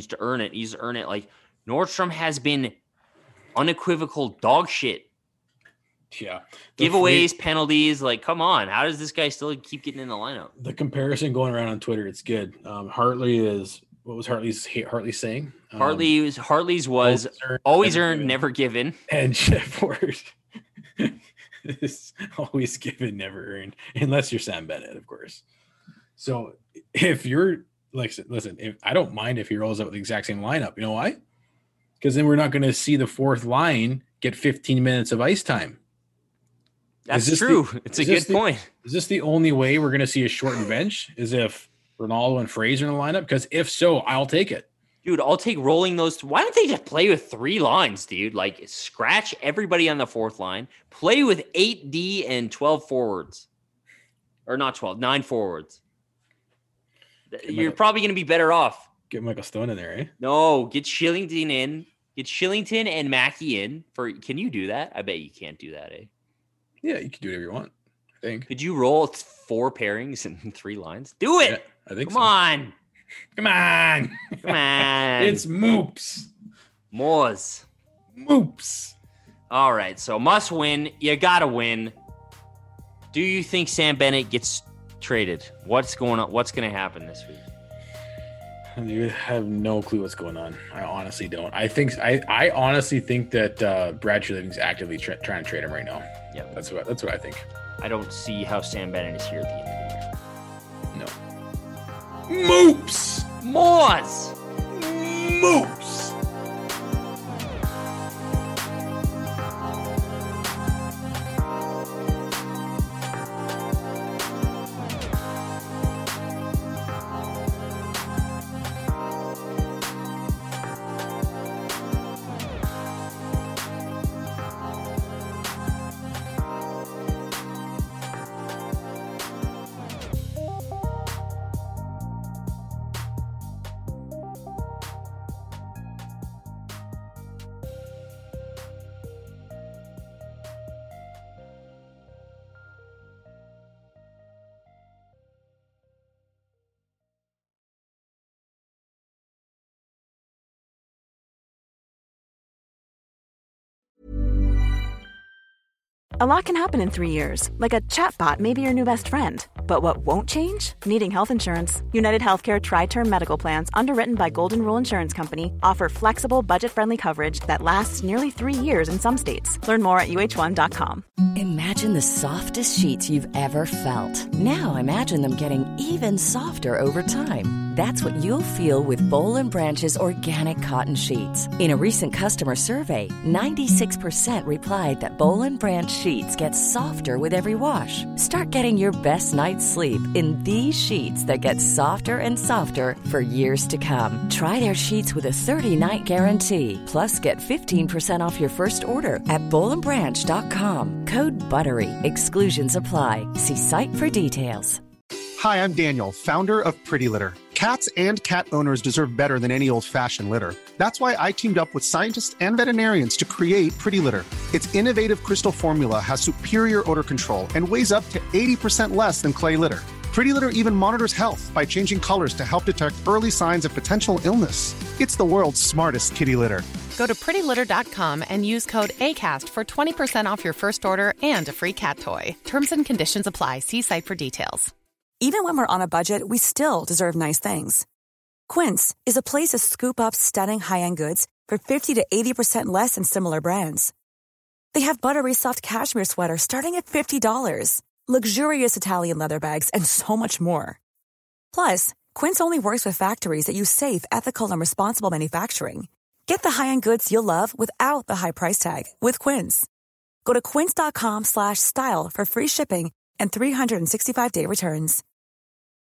Like, Nordstrom has been unequivocal dog shit. Yeah. Giveaways, penalties. Like, come on. How does this guy still keep getting in the lineup? The comparison going around on Twitter, it's good. Hartley is, what was Hartley's saying? Hartley's was always earned, never given. And Jeff Ward is always given, never earned, unless you're Sam Bennett, of course. So if you're listen, if I don't mind if he rolls out with the exact same lineup, you know why? Because then we're not going to see the 4th line get 15 minutes of ice time. That's true. It's a good point. Is this the only way we're going to see a shortened bench? Is if Ronaldo and Fraser in the lineup? Because if so, I'll take it. Dude, I'll take rolling those. Why don't they just play with 3 lines, dude? Like, scratch everybody on the 4th line. Play with 8D and 12 forwards. Or not 12, 9 forwards. You're probably going to be better off. Get Michael Stone in there, eh? No, get Shillington in. Get Shillington and Mackey in. Can you do that? I bet you can't do that, eh? Yeah, you can do whatever you want, I think. Could you roll 4 pairings and 3 lines? Do it! Yeah, I think Come on! Come on! Come on! It's Moops! Moors. Moops! All right, so must win. You got to win. Do you think Sam Bennett gets traded? What's going on? What's going to happen this week? You have no clue what's going on. I honestly don't. I honestly think that Brad Treliving's actively trying to trade him right now. Yeah, that's what I think. I don't see how Sam Bennett is here at the end of the year. No. Moops. Moors. Moops. A lot can happen in 3 years, like a chatbot may be your new best friend. But what won't change? Needing health insurance. United Healthcare Tri-Term Medical Plans, underwritten by Golden Rule Insurance Company, offer flexible, budget-friendly coverage that lasts nearly 3 years in some states. Learn more at uh1.com. Imagine the softest sheets you've ever felt. Now imagine them getting even softer over time. That's what you'll feel with Boll & Branch's organic cotton sheets. In a recent customer survey, 96% replied that Boll & Branch sheets get softer with every wash. Start getting your best night's sleep in these sheets that get softer and softer for years to come. Try their sheets with a 30-night guarantee. Plus, get 15% off your first order at bollandbranch.com. Code BUTTERY. Exclusions apply. See site for details. Hi, I'm Daniel, founder of Pretty Litter. Cats and cat owners deserve better than any old-fashioned litter. That's why I teamed up with scientists and veterinarians to create Pretty Litter. Its innovative crystal formula has superior odor control and weighs up to 80% less than clay litter. Pretty Litter even monitors health by changing colors to help detect early signs of potential illness. It's the world's smartest kitty litter. Go to prettylitter.com and use code ACAST for 20% off your first order and a free cat toy. Terms and conditions apply. See site for details. Even when we're on a budget, we still deserve nice things. Quince is a place to scoop up stunning high-end goods for 50 to 80% less than similar brands. They have buttery soft cashmere sweaters starting at $50, luxurious Italian leather bags, and so much more. Plus, Quince only works with factories that use safe, ethical, and responsible manufacturing. Get the high-end goods you'll love without the high price tag with Quince. Go to quince.com/style for free shipping and 365-day returns.